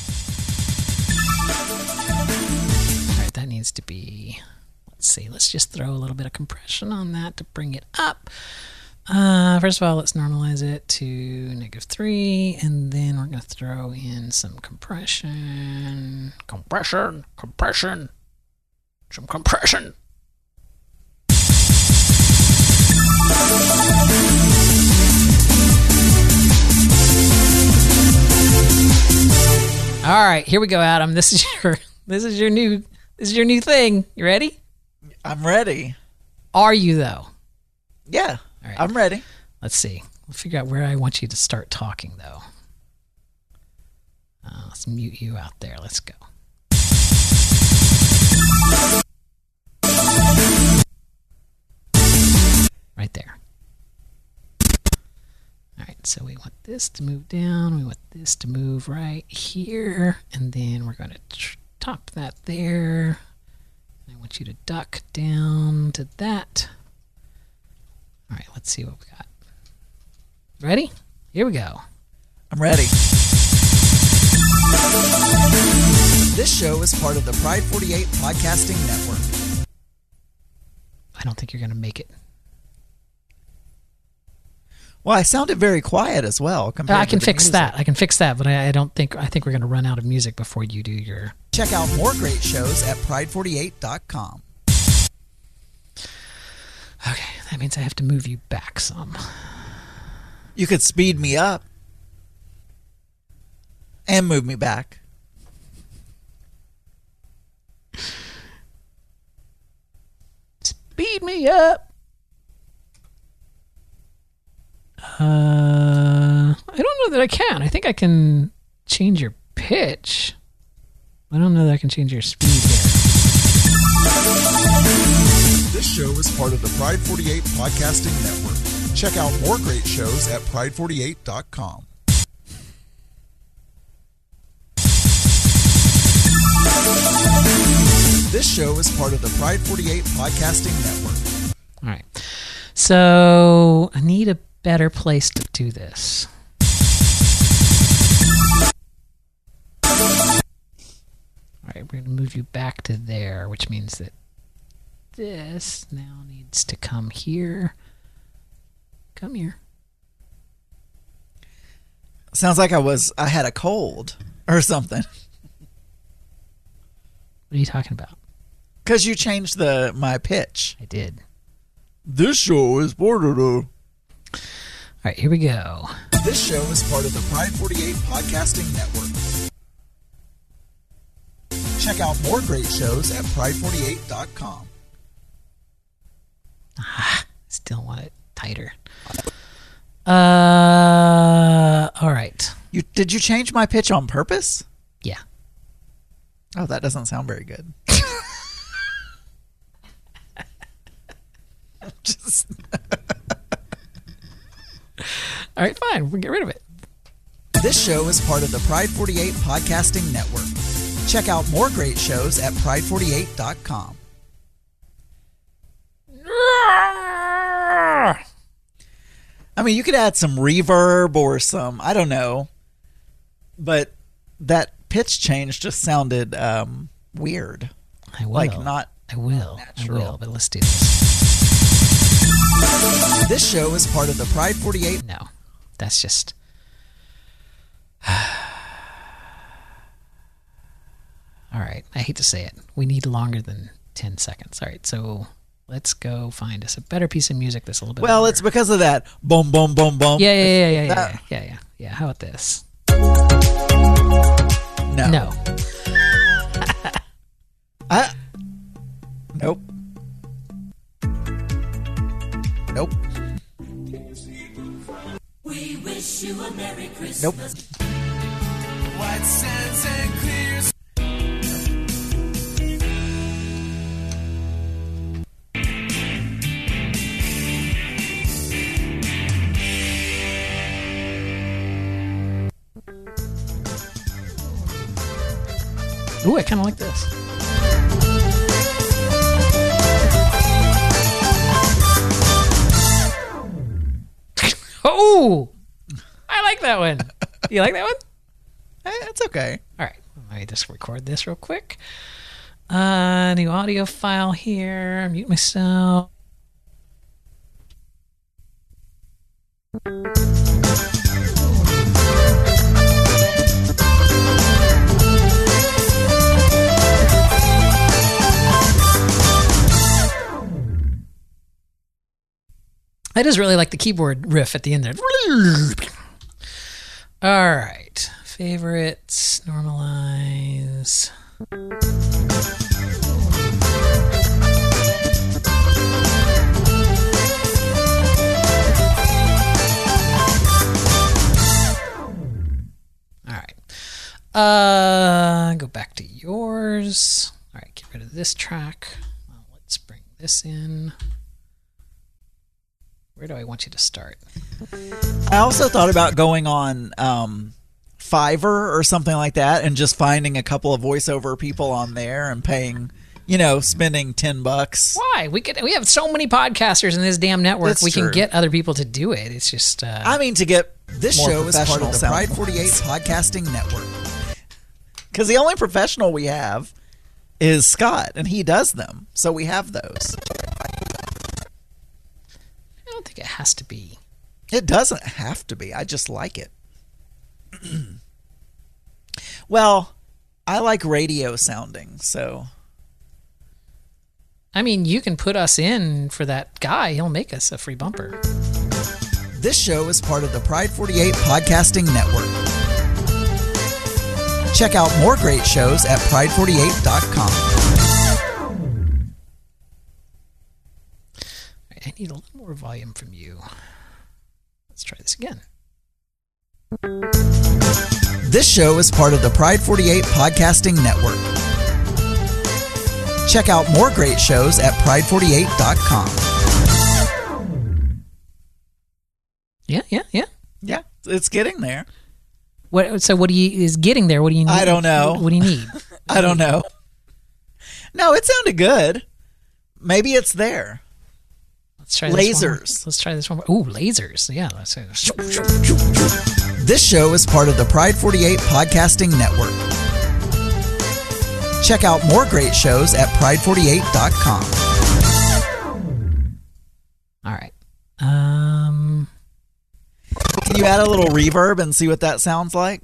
All right, that needs to be. Let's see. Let's just throw a little bit of compression on that to bring it up. Uh, first of all, let's normalize it to negative three, and then we're going to throw in some compression, compression, compression, some compression. All right, here we go, Adam. This is your this is your new this is your new thing. You ready? I'm ready. Are you though? Yeah, All right. I'm ready. Let's see. We'll figure out where I want you to start talking, though. Uh, let's mute you out there. Let's go. Right there. All right, so we want this to move down. We want this to move right here. And then we're going to tr- top that there. I want you to duck down to that. All right, let's see what we got. Ready? Here we go. I'm ready. This show is part of the Pride forty-eight Podcasting Network. I don't think you're going to make it. Well, I sounded very quiet as well. compared I to can the fix music. that. I can fix that, but I, I don't think I think we're going to run out of music before you do your. Check out more great shows at pride forty-eight dot com. Okay, that means I have to move you back some. You could speed me up and move me back. Speed me up. Uh, I don't know that I can. I think I can change your pitch. I don't know that I can change your speed here. This show is part of the Pride forty-eight Podcasting Network. Check out more great shows at pride forty-eight dot com. This show is part of the Pride forty-eight Podcasting Network. All right. So I need a better place to do this. All right, we're going to move you back to there, which means that this now needs to come here. Come here. Sounds like I was I had a cold or something. What are you talking about? Because you changed the my pitch. I did. This show is part of the. All right, here we go. This show is part of the Pride forty-eight Podcasting Network. Check out more great shows at pride forty-eight dot com. Ah, still want it tighter. Uh, all right. You did you change my pitch on purpose? Yeah. Oh, that doesn't sound very good. Just All right, fine. We'll get rid of it. This show is part of the Pride forty-eight Podcasting Network. Check out more great shows at pride forty-eight dot com. I mean, you could add some reverb or some, I don't know, but that pitch change just sounded um, weird. I will. Like not I will. natural. I will, but let's do this. This show is part of the Pride forty-eight. No, that's just. All right. I hate to say it. We need longer than ten seconds. All right. So let's go find us a better piece of music that's a little bit Well, longer. it's because of that boom, boom, boom, boom. Yeah, yeah, yeah, yeah, yeah, That- yeah, yeah, yeah, yeah. How about this? No. No. I, nope. Nope. We wish you a Merry Christmas. Nope. White sands and clear. Ooh, I kind of like this. Oh, I like that one. Do you like that one? Eh, it's okay. All right. Let me just record this real quick. Uh, new audio file here. Mute myself. I just really like the keyboard riff at the end there. All right. Favorites, normalize. All right. Uh, go back to yours. All right, get rid of this track. Well, let's bring this in. Where do I want you to start? I also thought about going on um, Fiverr or something like that and just finding a couple of voiceover people on there and paying, you know, spending ten bucks. Why? We could. We have so many podcasters in this damn network. That's we true. can get other people to do it. It's just. Uh, I mean, to get This more show is part of professional the sound Pride points. forty-eight Podcasting Network. Because the only professional we have is Scott, and he does them. So we have those. I don't think it has to be. It doesn't have to be. I just like it. Well, I like radio sounding, so. I mean, you can put us in for that guy. He'll make us a free bumper. This show is part of the Pride forty-eight Podcasting Network. Check out more great shows at pride forty-eight dot com. I need a little more volume from you. Let's try this again. This show is part of the Pride forty-eight Podcasting Network. Check out more great shows at pride forty-eight dot com. Yeah, yeah, yeah. Yeah, it's getting there. What? So what do you is getting there? What do you need? I don't know. What, what do you need? I don't know. No, it sounded good. Maybe it's there. Let's try this one. Lasers. Let's try this one. Ooh, lasers. Yeah, let's say. This show is part of the Pride forty-eight Podcasting Network. Check out more great shows at pride forty-eight dot com. All right. Um. Can you add a little reverb and see what that sounds like?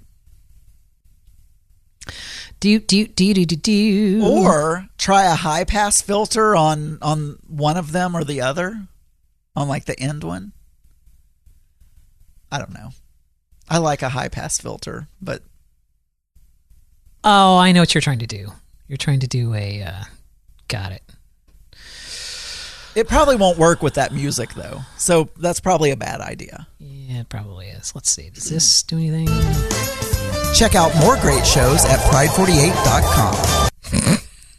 Do do do do do do. Or try a high pass filter on on one of them or the other, on like the end one. I don't know. I like a high pass filter, but Oh, I know what you're trying to do. You're trying to do a. Uh, got it. it probably won't work with that music though. So that's probably a bad idea. Yeah, it probably is. Let's see. Does this do anything? Check out more great shows at pride forty-eight dot com.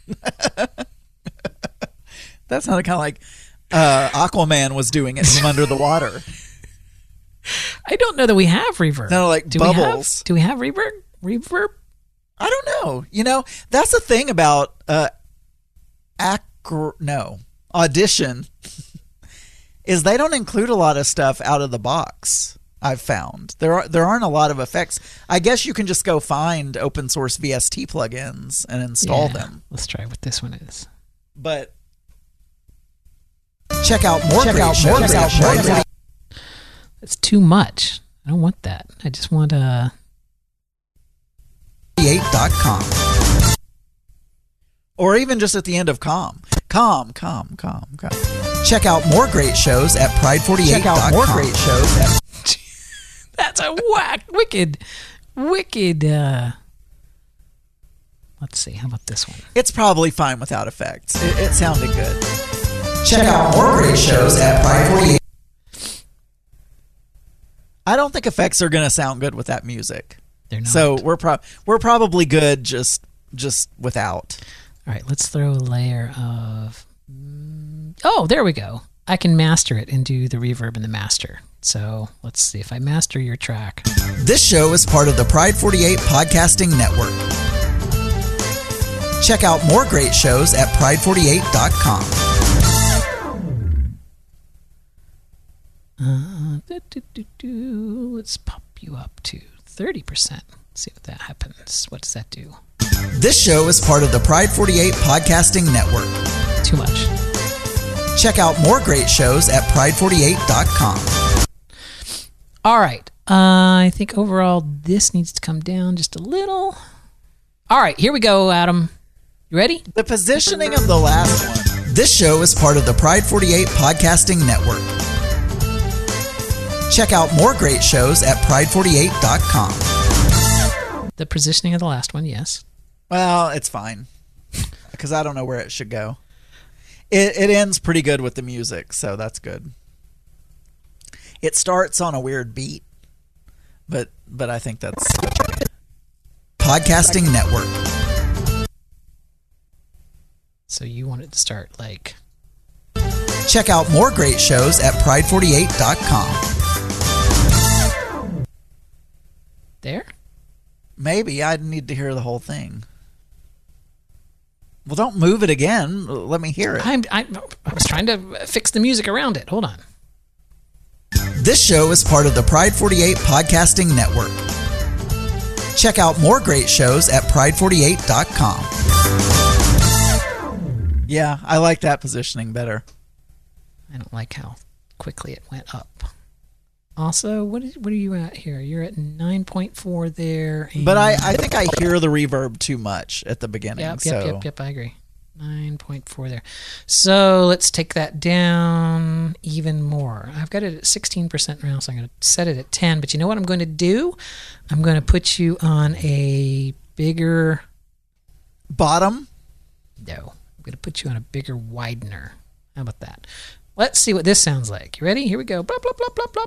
That sounded kind of like uh, Aquaman was doing it from under the water. I don't know that we have reverb. Sounded like do bubbles. We have, do we have reverb? Reverb? I don't know. You know, that's the thing about uh, acro- no audition is they don't include a lot of stuff out of the box. I've found there are there aren't a lot of effects. I guess you can just go find open source V S T plugins and install Yeah. them. Let's try what this one is. But Check out more Check great out shows more at great shows. Pride It's too much. I don't want that. I just want uh forty-eight dot com. or even just at the end of com, com, com, com, com. Check out more great shows at pride forty-eight dot com. Check out more great shows at that's a whack wicked wicked uh let's see, how about this one? It's probably fine without effects. It, it sounded good. Check out more great shows at pride forty-eight. I don't think effects are going to sound good with that music. They're not. So we're pro- we're probably good just just without. All right, let's throw a layer of. Oh, there we go. I can master it and do the reverb in the master. So let's see if I master your track. This show is part of the Pride forty-eight Podcasting Network. Check out more great shows at pride forty-eight dot com. Uh, do, do, do, do. Let's pop you up to thirty percent. See what that happens. What does that do? This show is part of the Pride forty-eight Podcasting Network. Too much. Check out more great shows at pride forty-eight dot com. All right. Uh, I think overall this needs to come down just a little. All right, here we go, Adam. You ready? The positioning of the last one. This show is part of the Pride forty-eight Podcasting Network. Check out more great shows at pride forty-eight dot com. The positioning of the last one, yes. Well, it's fine because I don't know where it should go. It it ends pretty good with the music, so that's good. It starts on a weird beat, but but I think that's Podcasting Network. So you want it to start like... Check out more great shows at pride forty-eight dot com. There? Maybe I need to hear the whole thing. Well, don't move it again. Let me hear it. I'm, I'm, I was trying to fix the music around it. Hold on. This show is part of the Pride forty-eight Podcasting Network. Check out more great shows at pride forty-eight dot com. Yeah, I like that positioning better. I don't like how quickly it went up. Also, what is, what are you at here? You're at nine point four there. And but I, I think I hear the reverb too much at the beginning. Yep, so. yep, yep, yep, I agree. nine point four there. So let's take that down even more. I've got it at sixteen percent now, so I'm going to set it at ten. But you know what I'm going to do? I'm going to put you on a bigger... Bottom? No. I'm going to put you on a bigger widener. How about that? Let's see what this sounds like. You ready? Here we go. Blop, blop, blop, blop, blop.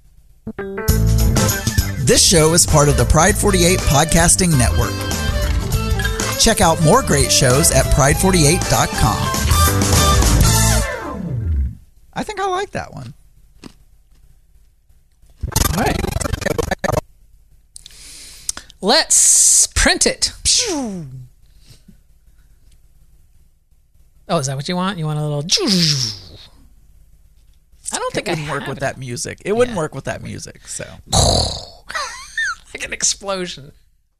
This show is part of the Pride forty-eight Podcasting Network. Check out more great shows at pride forty-eight dot com. I think I like that one. All right. Let's print it. Oh, is that what you want? You want a little... I don't think it wouldn't I work have with it. that music. It wouldn't Yeah. work with that music. So, like an explosion.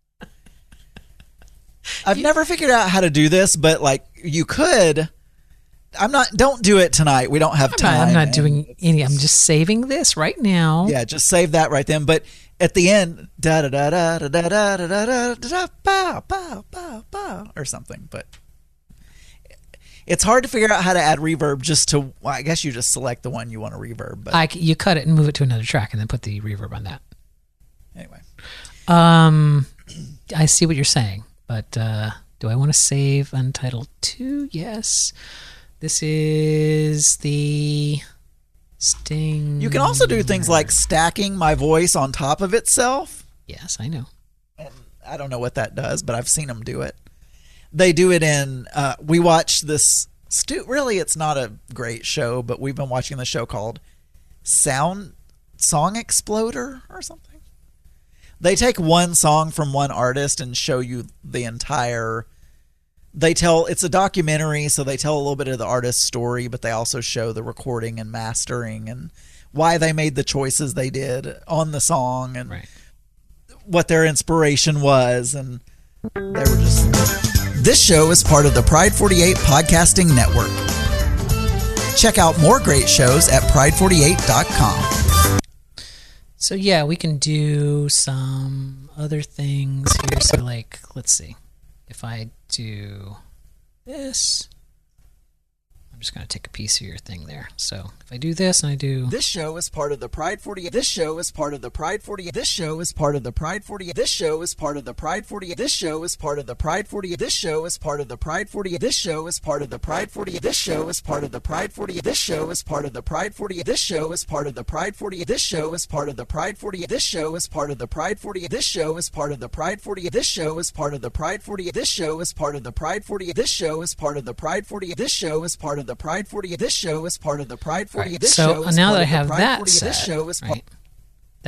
I've never figured out how to do this, but like you could. I'm not. Don't do it tonight. We don't have I'm time. not, I'm not and- doing any. I'm just saving this right now. Yeah, just save that right then. But at the end, da da da da da da da da da da da da ba ba ba or something. But it's hard to figure out how to add reverb. Just to, well, I guess you just select the one you want to reverb. But I c you cut it and move it to another track, and then put the reverb on that. anyway, Um, I see what you're saying, but uh, do I want to save Untitled two? Yes. This is the Sting. you can also do things like stacking my voice on top of itself. Yes, I know. And I don't know what that does, but I've seen them do it. They do it in. Uh, we watched this. Stu, really, it's not a great show, but we've been watching the show called Sound Song Exploder or something. They take one song from one artist and show you the entire. They tell it's a documentary, so they tell a little bit of the artist's story, but they also show the recording and mastering and why they made the choices they did on the song and Right. what their inspiration was, and they were just. This show is part of the Pride forty-eight Podcasting Network. Check out more great shows at pride forty-eight dot com. So yeah, we can do some other things here. So like, let's see. If I do this, I'm just going to take a piece of your thing there. So if I do this and I do... This show is part of the Pride forty-eight. This show is part of the Pride forty-eight. This show is part of the Pride forty-eight. This show is part of the Pride forty-eight. This show is part of the Pride forty-eight. This show is part of the Pride forty-eight. This show is part of the Pride forty-eight. This show is part of the Pride forty-eight. This show is part of the Pride forty-eight. This show is part of the Pride forty-eight. This show is part of the Pride forty-eight. This show is part of the Pride forty-eight. This show is part of the Pride forty-eight. This show is part of the Pride forty-eight. This show is part of the Pride forty-eight. This show is part of the Pride forty-eight. This show is part of the Pride forty-eight. This show is part of the Pride forty-eight. Right. This So show is now part that I of the have Pride that forty-eight. This set, show is part. right,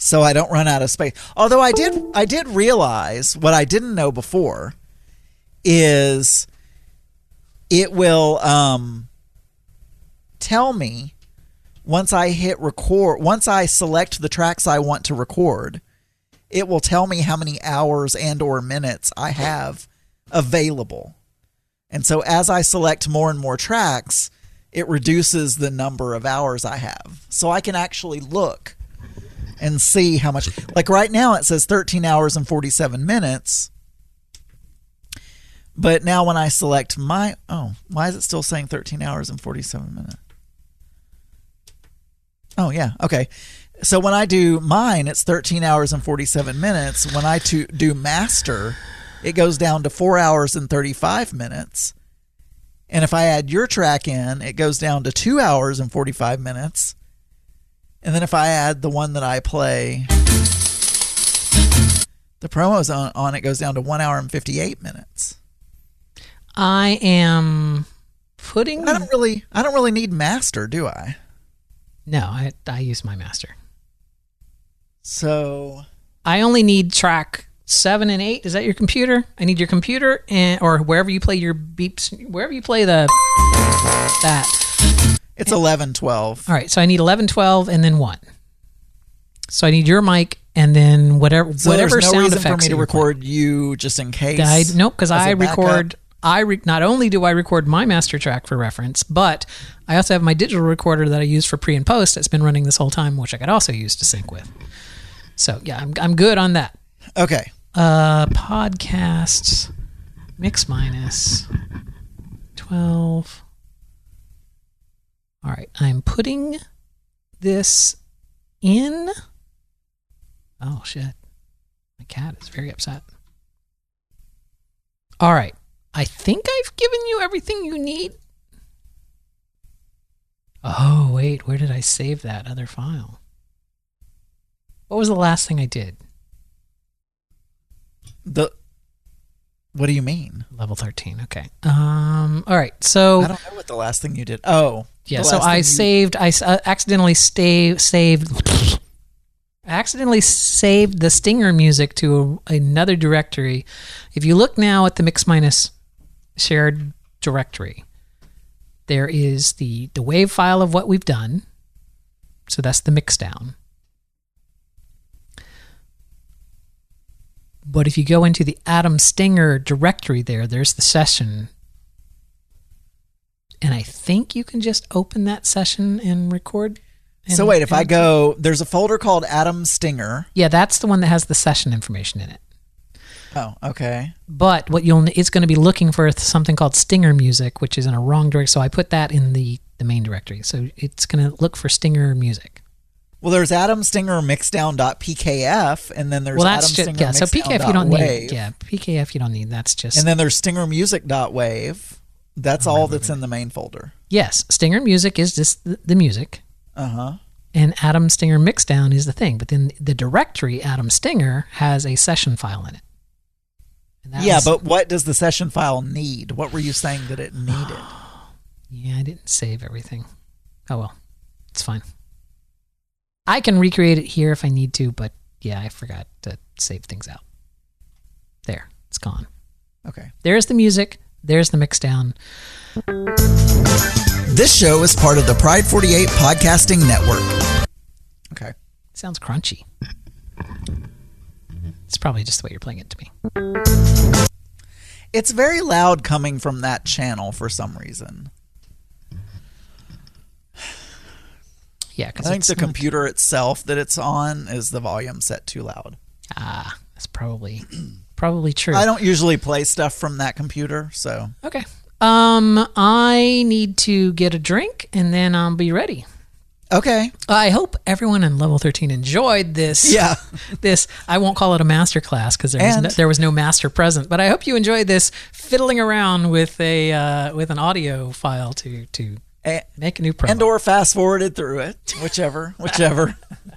so I don't run out of space. Although I did, I did realize what I didn't know before is it will um, tell me once I hit record, once I select the tracks I want to record, it will tell me how many hours and or minutes I have available. And so as I select more and more tracks, it reduces the number of hours I have. So I can actually look and see how much, like right now it says thirteen hours and forty-seven minutes. But now when I select my, oh, why is it still saying thirteen hours and forty-seven minutes? Oh, yeah. Okay. So when I do mine, it's thirteen hours and forty-seven minutes. When I to, do master, it goes down to four hours and thirty-five minutes. And if I add your track in, it goes down to two hours and forty-five minutes. And then if I add the one that I play, the promos on, on it goes down to one hour and fifty-eight minutes. I am putting... I don't really, I don't really need master, do I? No, I, I use my master. So... I only need track seven and eight. Is that your computer? I need your computer and or wherever you play your beeps, wherever you play the that. It's eleven, twelve. All right, so I need eleven, twelve, and then one. So I need your mic and then whatever so whatever there's no sound reason effects for me to you're record playing. you just in case. I, nope, because I as a backup. record. I re, not only do I record my master track for reference, but I also have my digital recorder that I use for pre and post that's been running this whole time, which I could also use to sync with. So yeah, I'm I'm good on that. Okay. Uh, podcasts, mix minus twelve. All right, I'm putting this in. Oh shit, my cat is very upset. All right, I think I've given you everything you need. Oh wait, where did I save that other file? What was the last thing I did? The what do you mean? Level thirteen. Okay. Um. All right. So I don't know what the last thing you did. Oh, yeah. the So last I thing you- saved. I uh, accidentally stay, saved. I accidentally saved the Stinger music to a, another directory. If you look now at the Mix Minus shared directory, there is the the wave file of what we've done. So that's the mix down. But if you go into the Adam Stinger directory there, there's the session. And I think you can just open that session and record. And, So wait, if I go, there's a folder called Adam Stinger. Yeah, that's the one that has the session information in it. Oh, okay. But what you'll it's going to be looking for something called Stinger Music, which is in a wrong directory. So I put that in the, the main directory. So it's going to look for Stinger Music. Well, there's Adam Stinger mixdown.pkf, and then there's Well, that's Adam just, Stinger yeah, so P K F you don't mixdown.wave. need. Yeah, P K F you don't need. That's just. And then there's stingermusic.wave. That's all that's in the main folder. Yes, Stinger Music is just the, the music. Uh-huh. And Adam Stinger Mixdown is the thing. But then the directory, Adam Stinger, has a session file in it. And that Yeah, was- but what does the session file need? What were you saying that it needed? Yeah, I didn't save everything. Oh, well. It's fine. I can recreate it here if I need to, but yeah, I forgot to save things out. There. It's gone. Okay. There's the music. There's the Mixdown. This show is part of the Pride forty-eight Podcasting Network. Okay. Sounds crunchy. It's probably just the way you're playing it to me. It's very loud coming from that channel for some reason. Yeah, I because think the computer itself that it's on is the volume set too loud. Ah, that's probably probably true. I don't usually play stuff from that computer, so. Okay. Um, I need to get a drink and then I'll be ready. Okay. I hope everyone in level thirteen enjoyed this. Yeah. This, I won't call it a master class because there, was And- no, there was no master present, but I hope you enjoyed this fiddling around with a uh, with an audio file to to And, make a new promo. and or fast forwarded through it, whichever, whichever.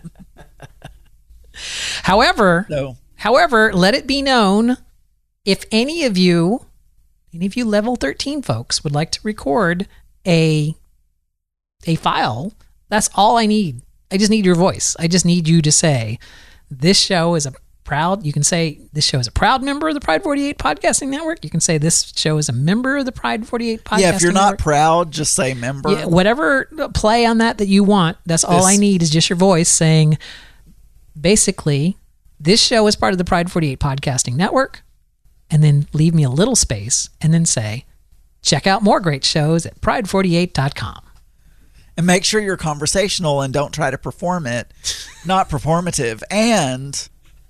However, So. however, let it be known if any of you, any of you level thirteen folks would like to record a a file, that's all I need. I just need your voice. I just need you to say, this show is a proud, you can say this show is a proud member of the Pride forty-eight Podcasting Network. You can say this show is a member of the Pride forty-eight Podcasting Network. Yeah, if you're not proud, just say member. Yeah, whatever play on that that you want, that's all This- I need is just your voice saying, basically, this show is part of the Pride forty-eight Podcasting Network, and then leave me a little space, and then say, check out more great shows at pride forty-eight dot com. And make sure you're conversational and don't try to perform it. Not performative. And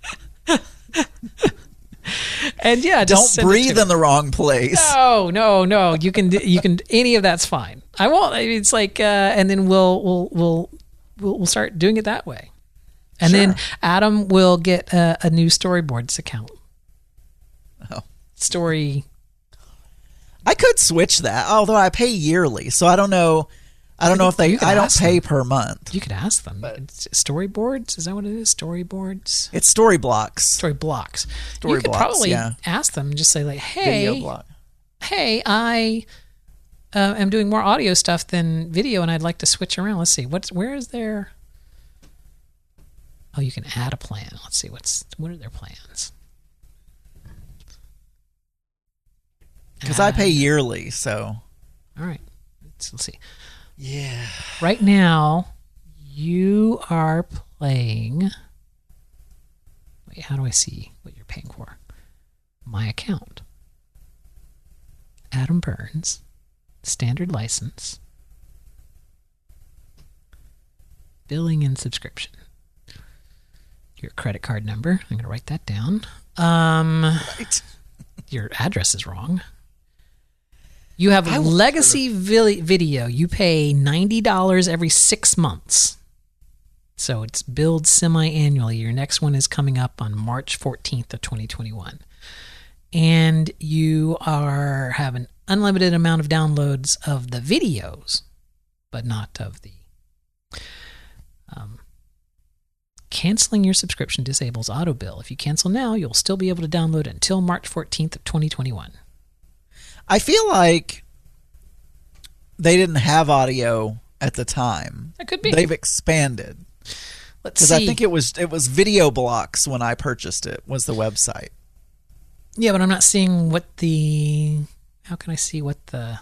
and yeah, don't just send it breathe to in the wrong place. No, no, no. You can, you can. Any of that's fine. I won't. I mean, it's like, uh, and then we'll, we'll, we'll, we'll, we'll start doing it that way. And Sure. then Adam will get a, a new storyboards account. Oh. Story. I could switch that, although I pay yearly, so I don't know. I don't know if they. You could I don't ask pay them. per month. You could ask them. It's storyboards? Is that what it is? Storyboards? It's story blocks. Story blocks. Story you could blocks, probably yeah. ask them and just say like, hey, Video block. hey, I uh, am doing more audio stuff than video, and I'd like to switch around. Let's see. What's where is there? Oh, you can add a plan. Let's see. What's what are their plans? Because I pay yearly, so. All right. Let's, let's see. Yeah. Right now, you are playing. Wait, how do I see what you're paying for? My account. Adam Burns, standard license, billing and subscription. Your credit card number. I'm going to write that down. Um, right. Your address is wrong. You have legacy vi- video. You pay ninety dollars every six months. So it's billed semi-annually. Your next one is coming up on March fourteenth of twenty twenty-one. And you are have an unlimited amount of downloads of the videos, but not of the... Um, canceling your subscription disables auto bill. If you cancel now, you'll still be able to download it until March fourteenth of twenty twenty-one. I feel like they didn't have audio at the time. That could be. They've expanded. Let's Because see. I think it was it was Video Blocks when I purchased it, was the website. Yeah, but I'm not seeing what the... How can I see what the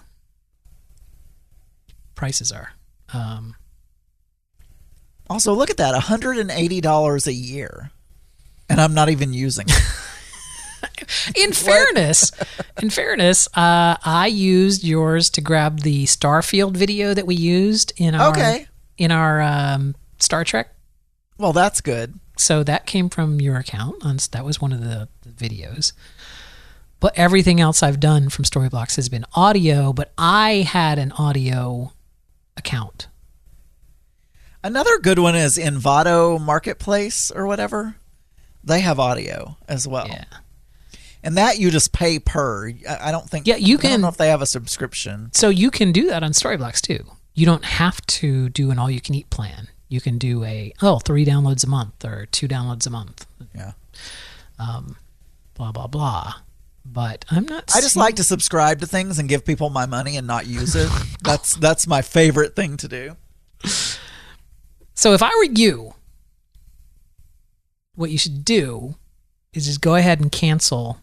prices are? Um, Also, look at that, one hundred eighty dollars a year. And I'm not even using it. in fairness, in fairness, uh, I used yours to grab the Starfield video that we used in our Okay. in our um, Star Trek. Well, that's good. So that came from your account. On, that was one of the, the videos. But everything else I've done from Storyblocks has been audio, but I had an audio account. Another good one is Envato Marketplace or whatever. They have audio as well. Yeah. And that you just pay per. I I don't think. Yeah, you I don't can- know if they have a subscription. So you can do that on Storyblocks too. You don't have to do an all-you-can-eat plan. You can do a, oh, three downloads a month or two downloads a month. Yeah. Um, blah, blah, blah. But I'm not I just seeing- like to subscribe to things and give people my money and not use it. That's that's my favorite thing to do. So if I were you, what you should do is just go ahead and cancel,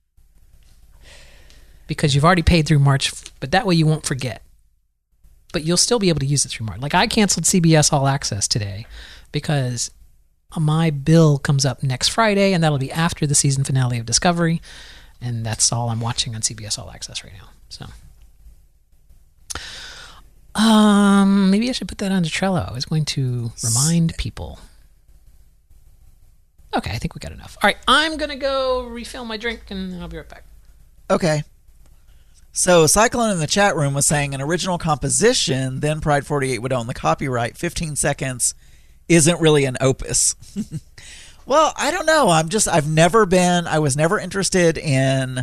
because you've already paid through March, but that way you won't forget. But you'll still be able to use it through March. Like I canceled C B S All Access today because my bill comes up next Friday, and that'll be after the season finale of Discovery, and that's all I'm watching on C B S All Access right now. So, um, maybe I should put that onto Trello. I was going to remind people. Okay, I think we got enough. All right, I'm gonna go refill my drink, and I'll be right back. Okay. So Cyclone in the chat room was saying an original composition, then Pride forty-eight would own the copyright. fifteen seconds isn't really an opus. Well, I don't know. I'm just I've never been I was never interested in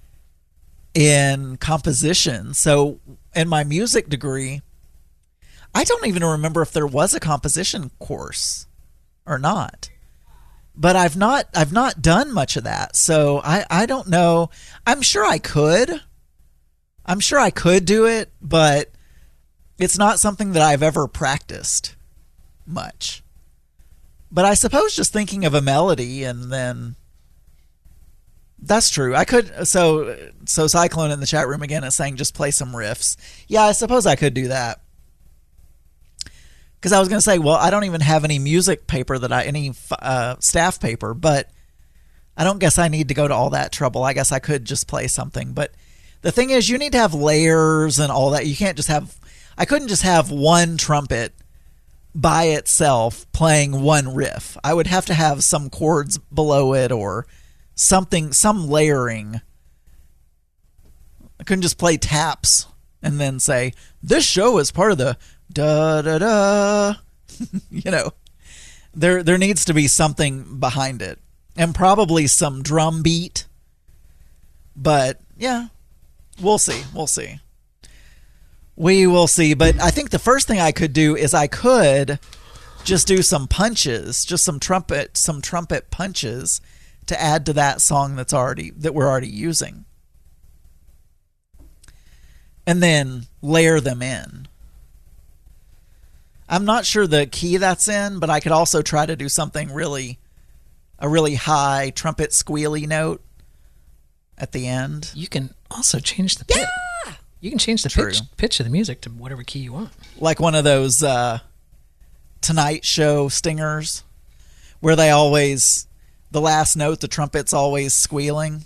in composition. So in my music degree, I don't even remember if there was a composition course or not. But I've not I've not done much of that. So I, I don't know. I'm sure I could. I'm sure I could do it, but it's not something that I've ever practiced. much. But I suppose just thinking of a melody and then that's true. I could so so Cyclone in the chat room again is saying just play some riffs. Yeah, I suppose I could do that. Because I was going to say, well, I don't even have any music paper that I any uh, staff paper, but I don't guess I need to go to all that trouble. I guess I could just play something. But the thing is, you need to have layers and all that. You can't just have. I couldn't just have one trumpet by itself playing one riff. I would have to have some chords below it or something, some layering. I couldn't just play taps and then say, this show is part of the da da da. You know, there there needs to be something behind it. And probably some drum beat. But, yeah, we'll see. We'll see. We will see, but I think the first thing I could do is I could just do some punches, just some trumpet, some trumpet punches to add to that song that's already that we're already using. And then layer them in. I'm not sure the key that's in, but I could also try to do something really a really high trumpet squealy note at the end. You can also change the pitch. Yeah! You can change the pitch, pitch of the music to whatever key you want. Like one of those uh, Tonight Show stingers where they always, the last note, the trumpet's always squealing.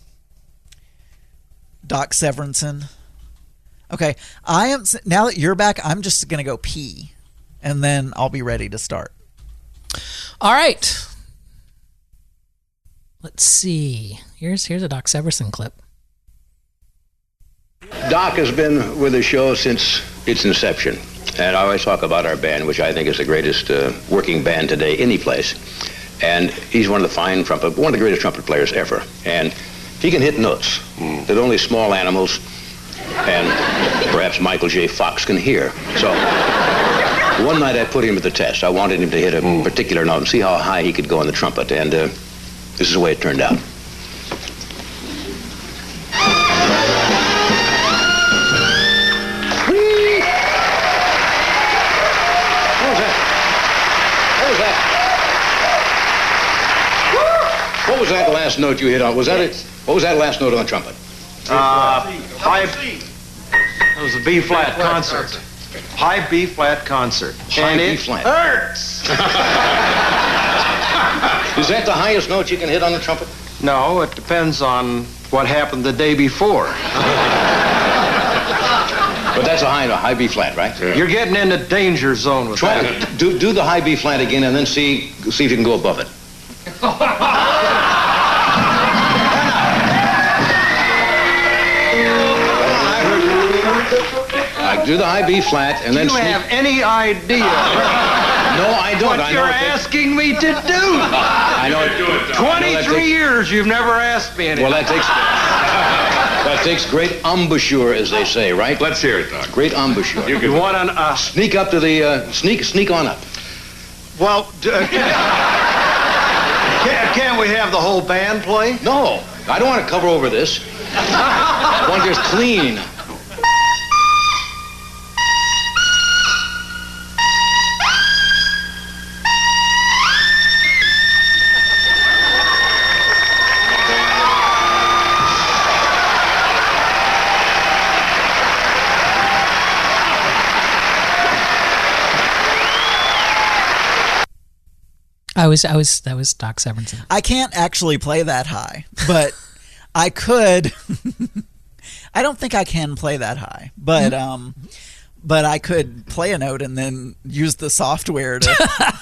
Doc Severinsen. Okay, I am, now that you're back, I'm just going to go pee, and then I'll be ready to start. All right. Let's see. Here's here's a Doc Severinsen clip. Doc has been with the show since its inception, and I always talk about our band, which I think is the greatest uh, working band today, any place. And he's one of the fine trumpet, one of the greatest trumpet players ever. And he can hit notes that only small animals and perhaps Michael J. Fox can hear. So one night I put him to the test. I wanted him to hit a particular note and see how high he could go on the trumpet, and uh, this is the way it turned out. What was that last note you hit on? Was that it? What was that last note on the trumpet? Uh, high. It was a B flat concert. High B flat concert. High and B it flat. hurts. Is that the highest note you can hit on the trumpet? No, it depends on what happened the day before. But that's a high, a high B flat, right? Yeah. You're getting into danger zone with Try that. to do do the high B flat again, and then see see if you can go above it. I do the high B flat, and do then you sneak. have any idea? No, I don't. What I know you're it takes- asking me to do? I know. it- Twenty-three I know that takes- years, you've never asked me anything. Well, that takes that takes great embouchure, as they say, right? Let's hear it, Doc. Great embouchure. You, want an uh, Sneak up to the uh, sneak sneak on up. well? D- uh, can't, can't we have the whole band play? No, I don't want to cover over this. I want just clean. I was, I was, that was Doc Severinsen. I can't actually play that high, but I could. I don't think I can play that high, but um, but I could play a note and then use the software to.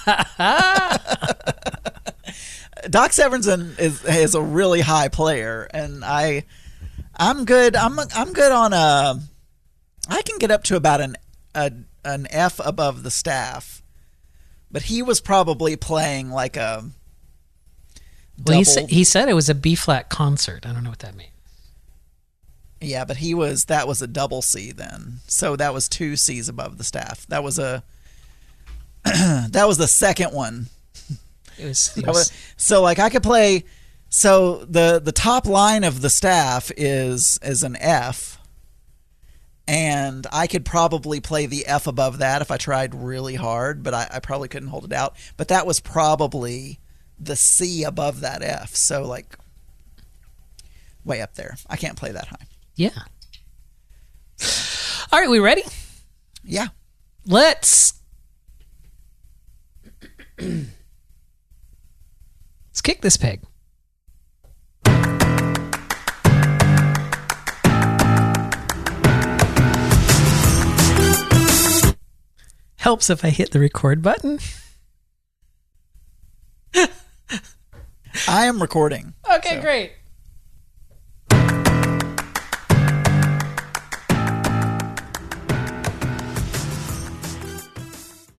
Doc Severinsen is is a really high player, and I, I'm good. I'm I'm good on a. I can get up to about an a, an F above the staff. But he was probably playing like a Well, he, double- sa- he said it was a B flat concert. I don't know what that means. Yeah, but he was that was a double C then. So that was two C's above the staff. That was a that was the second one. It was, it That was was- so like I could play so the the top line of the staff is is an F. And I could probably play the F above that if I tried really hard, but I, I probably couldn't hold it out. But that was probably the C above that F. So, like, way up there. I can't play that high. Yeah. All right, we ready? Yeah. Let's... Let's kick this pig. Helps if I hit the record button. I am recording. Okay, so. great.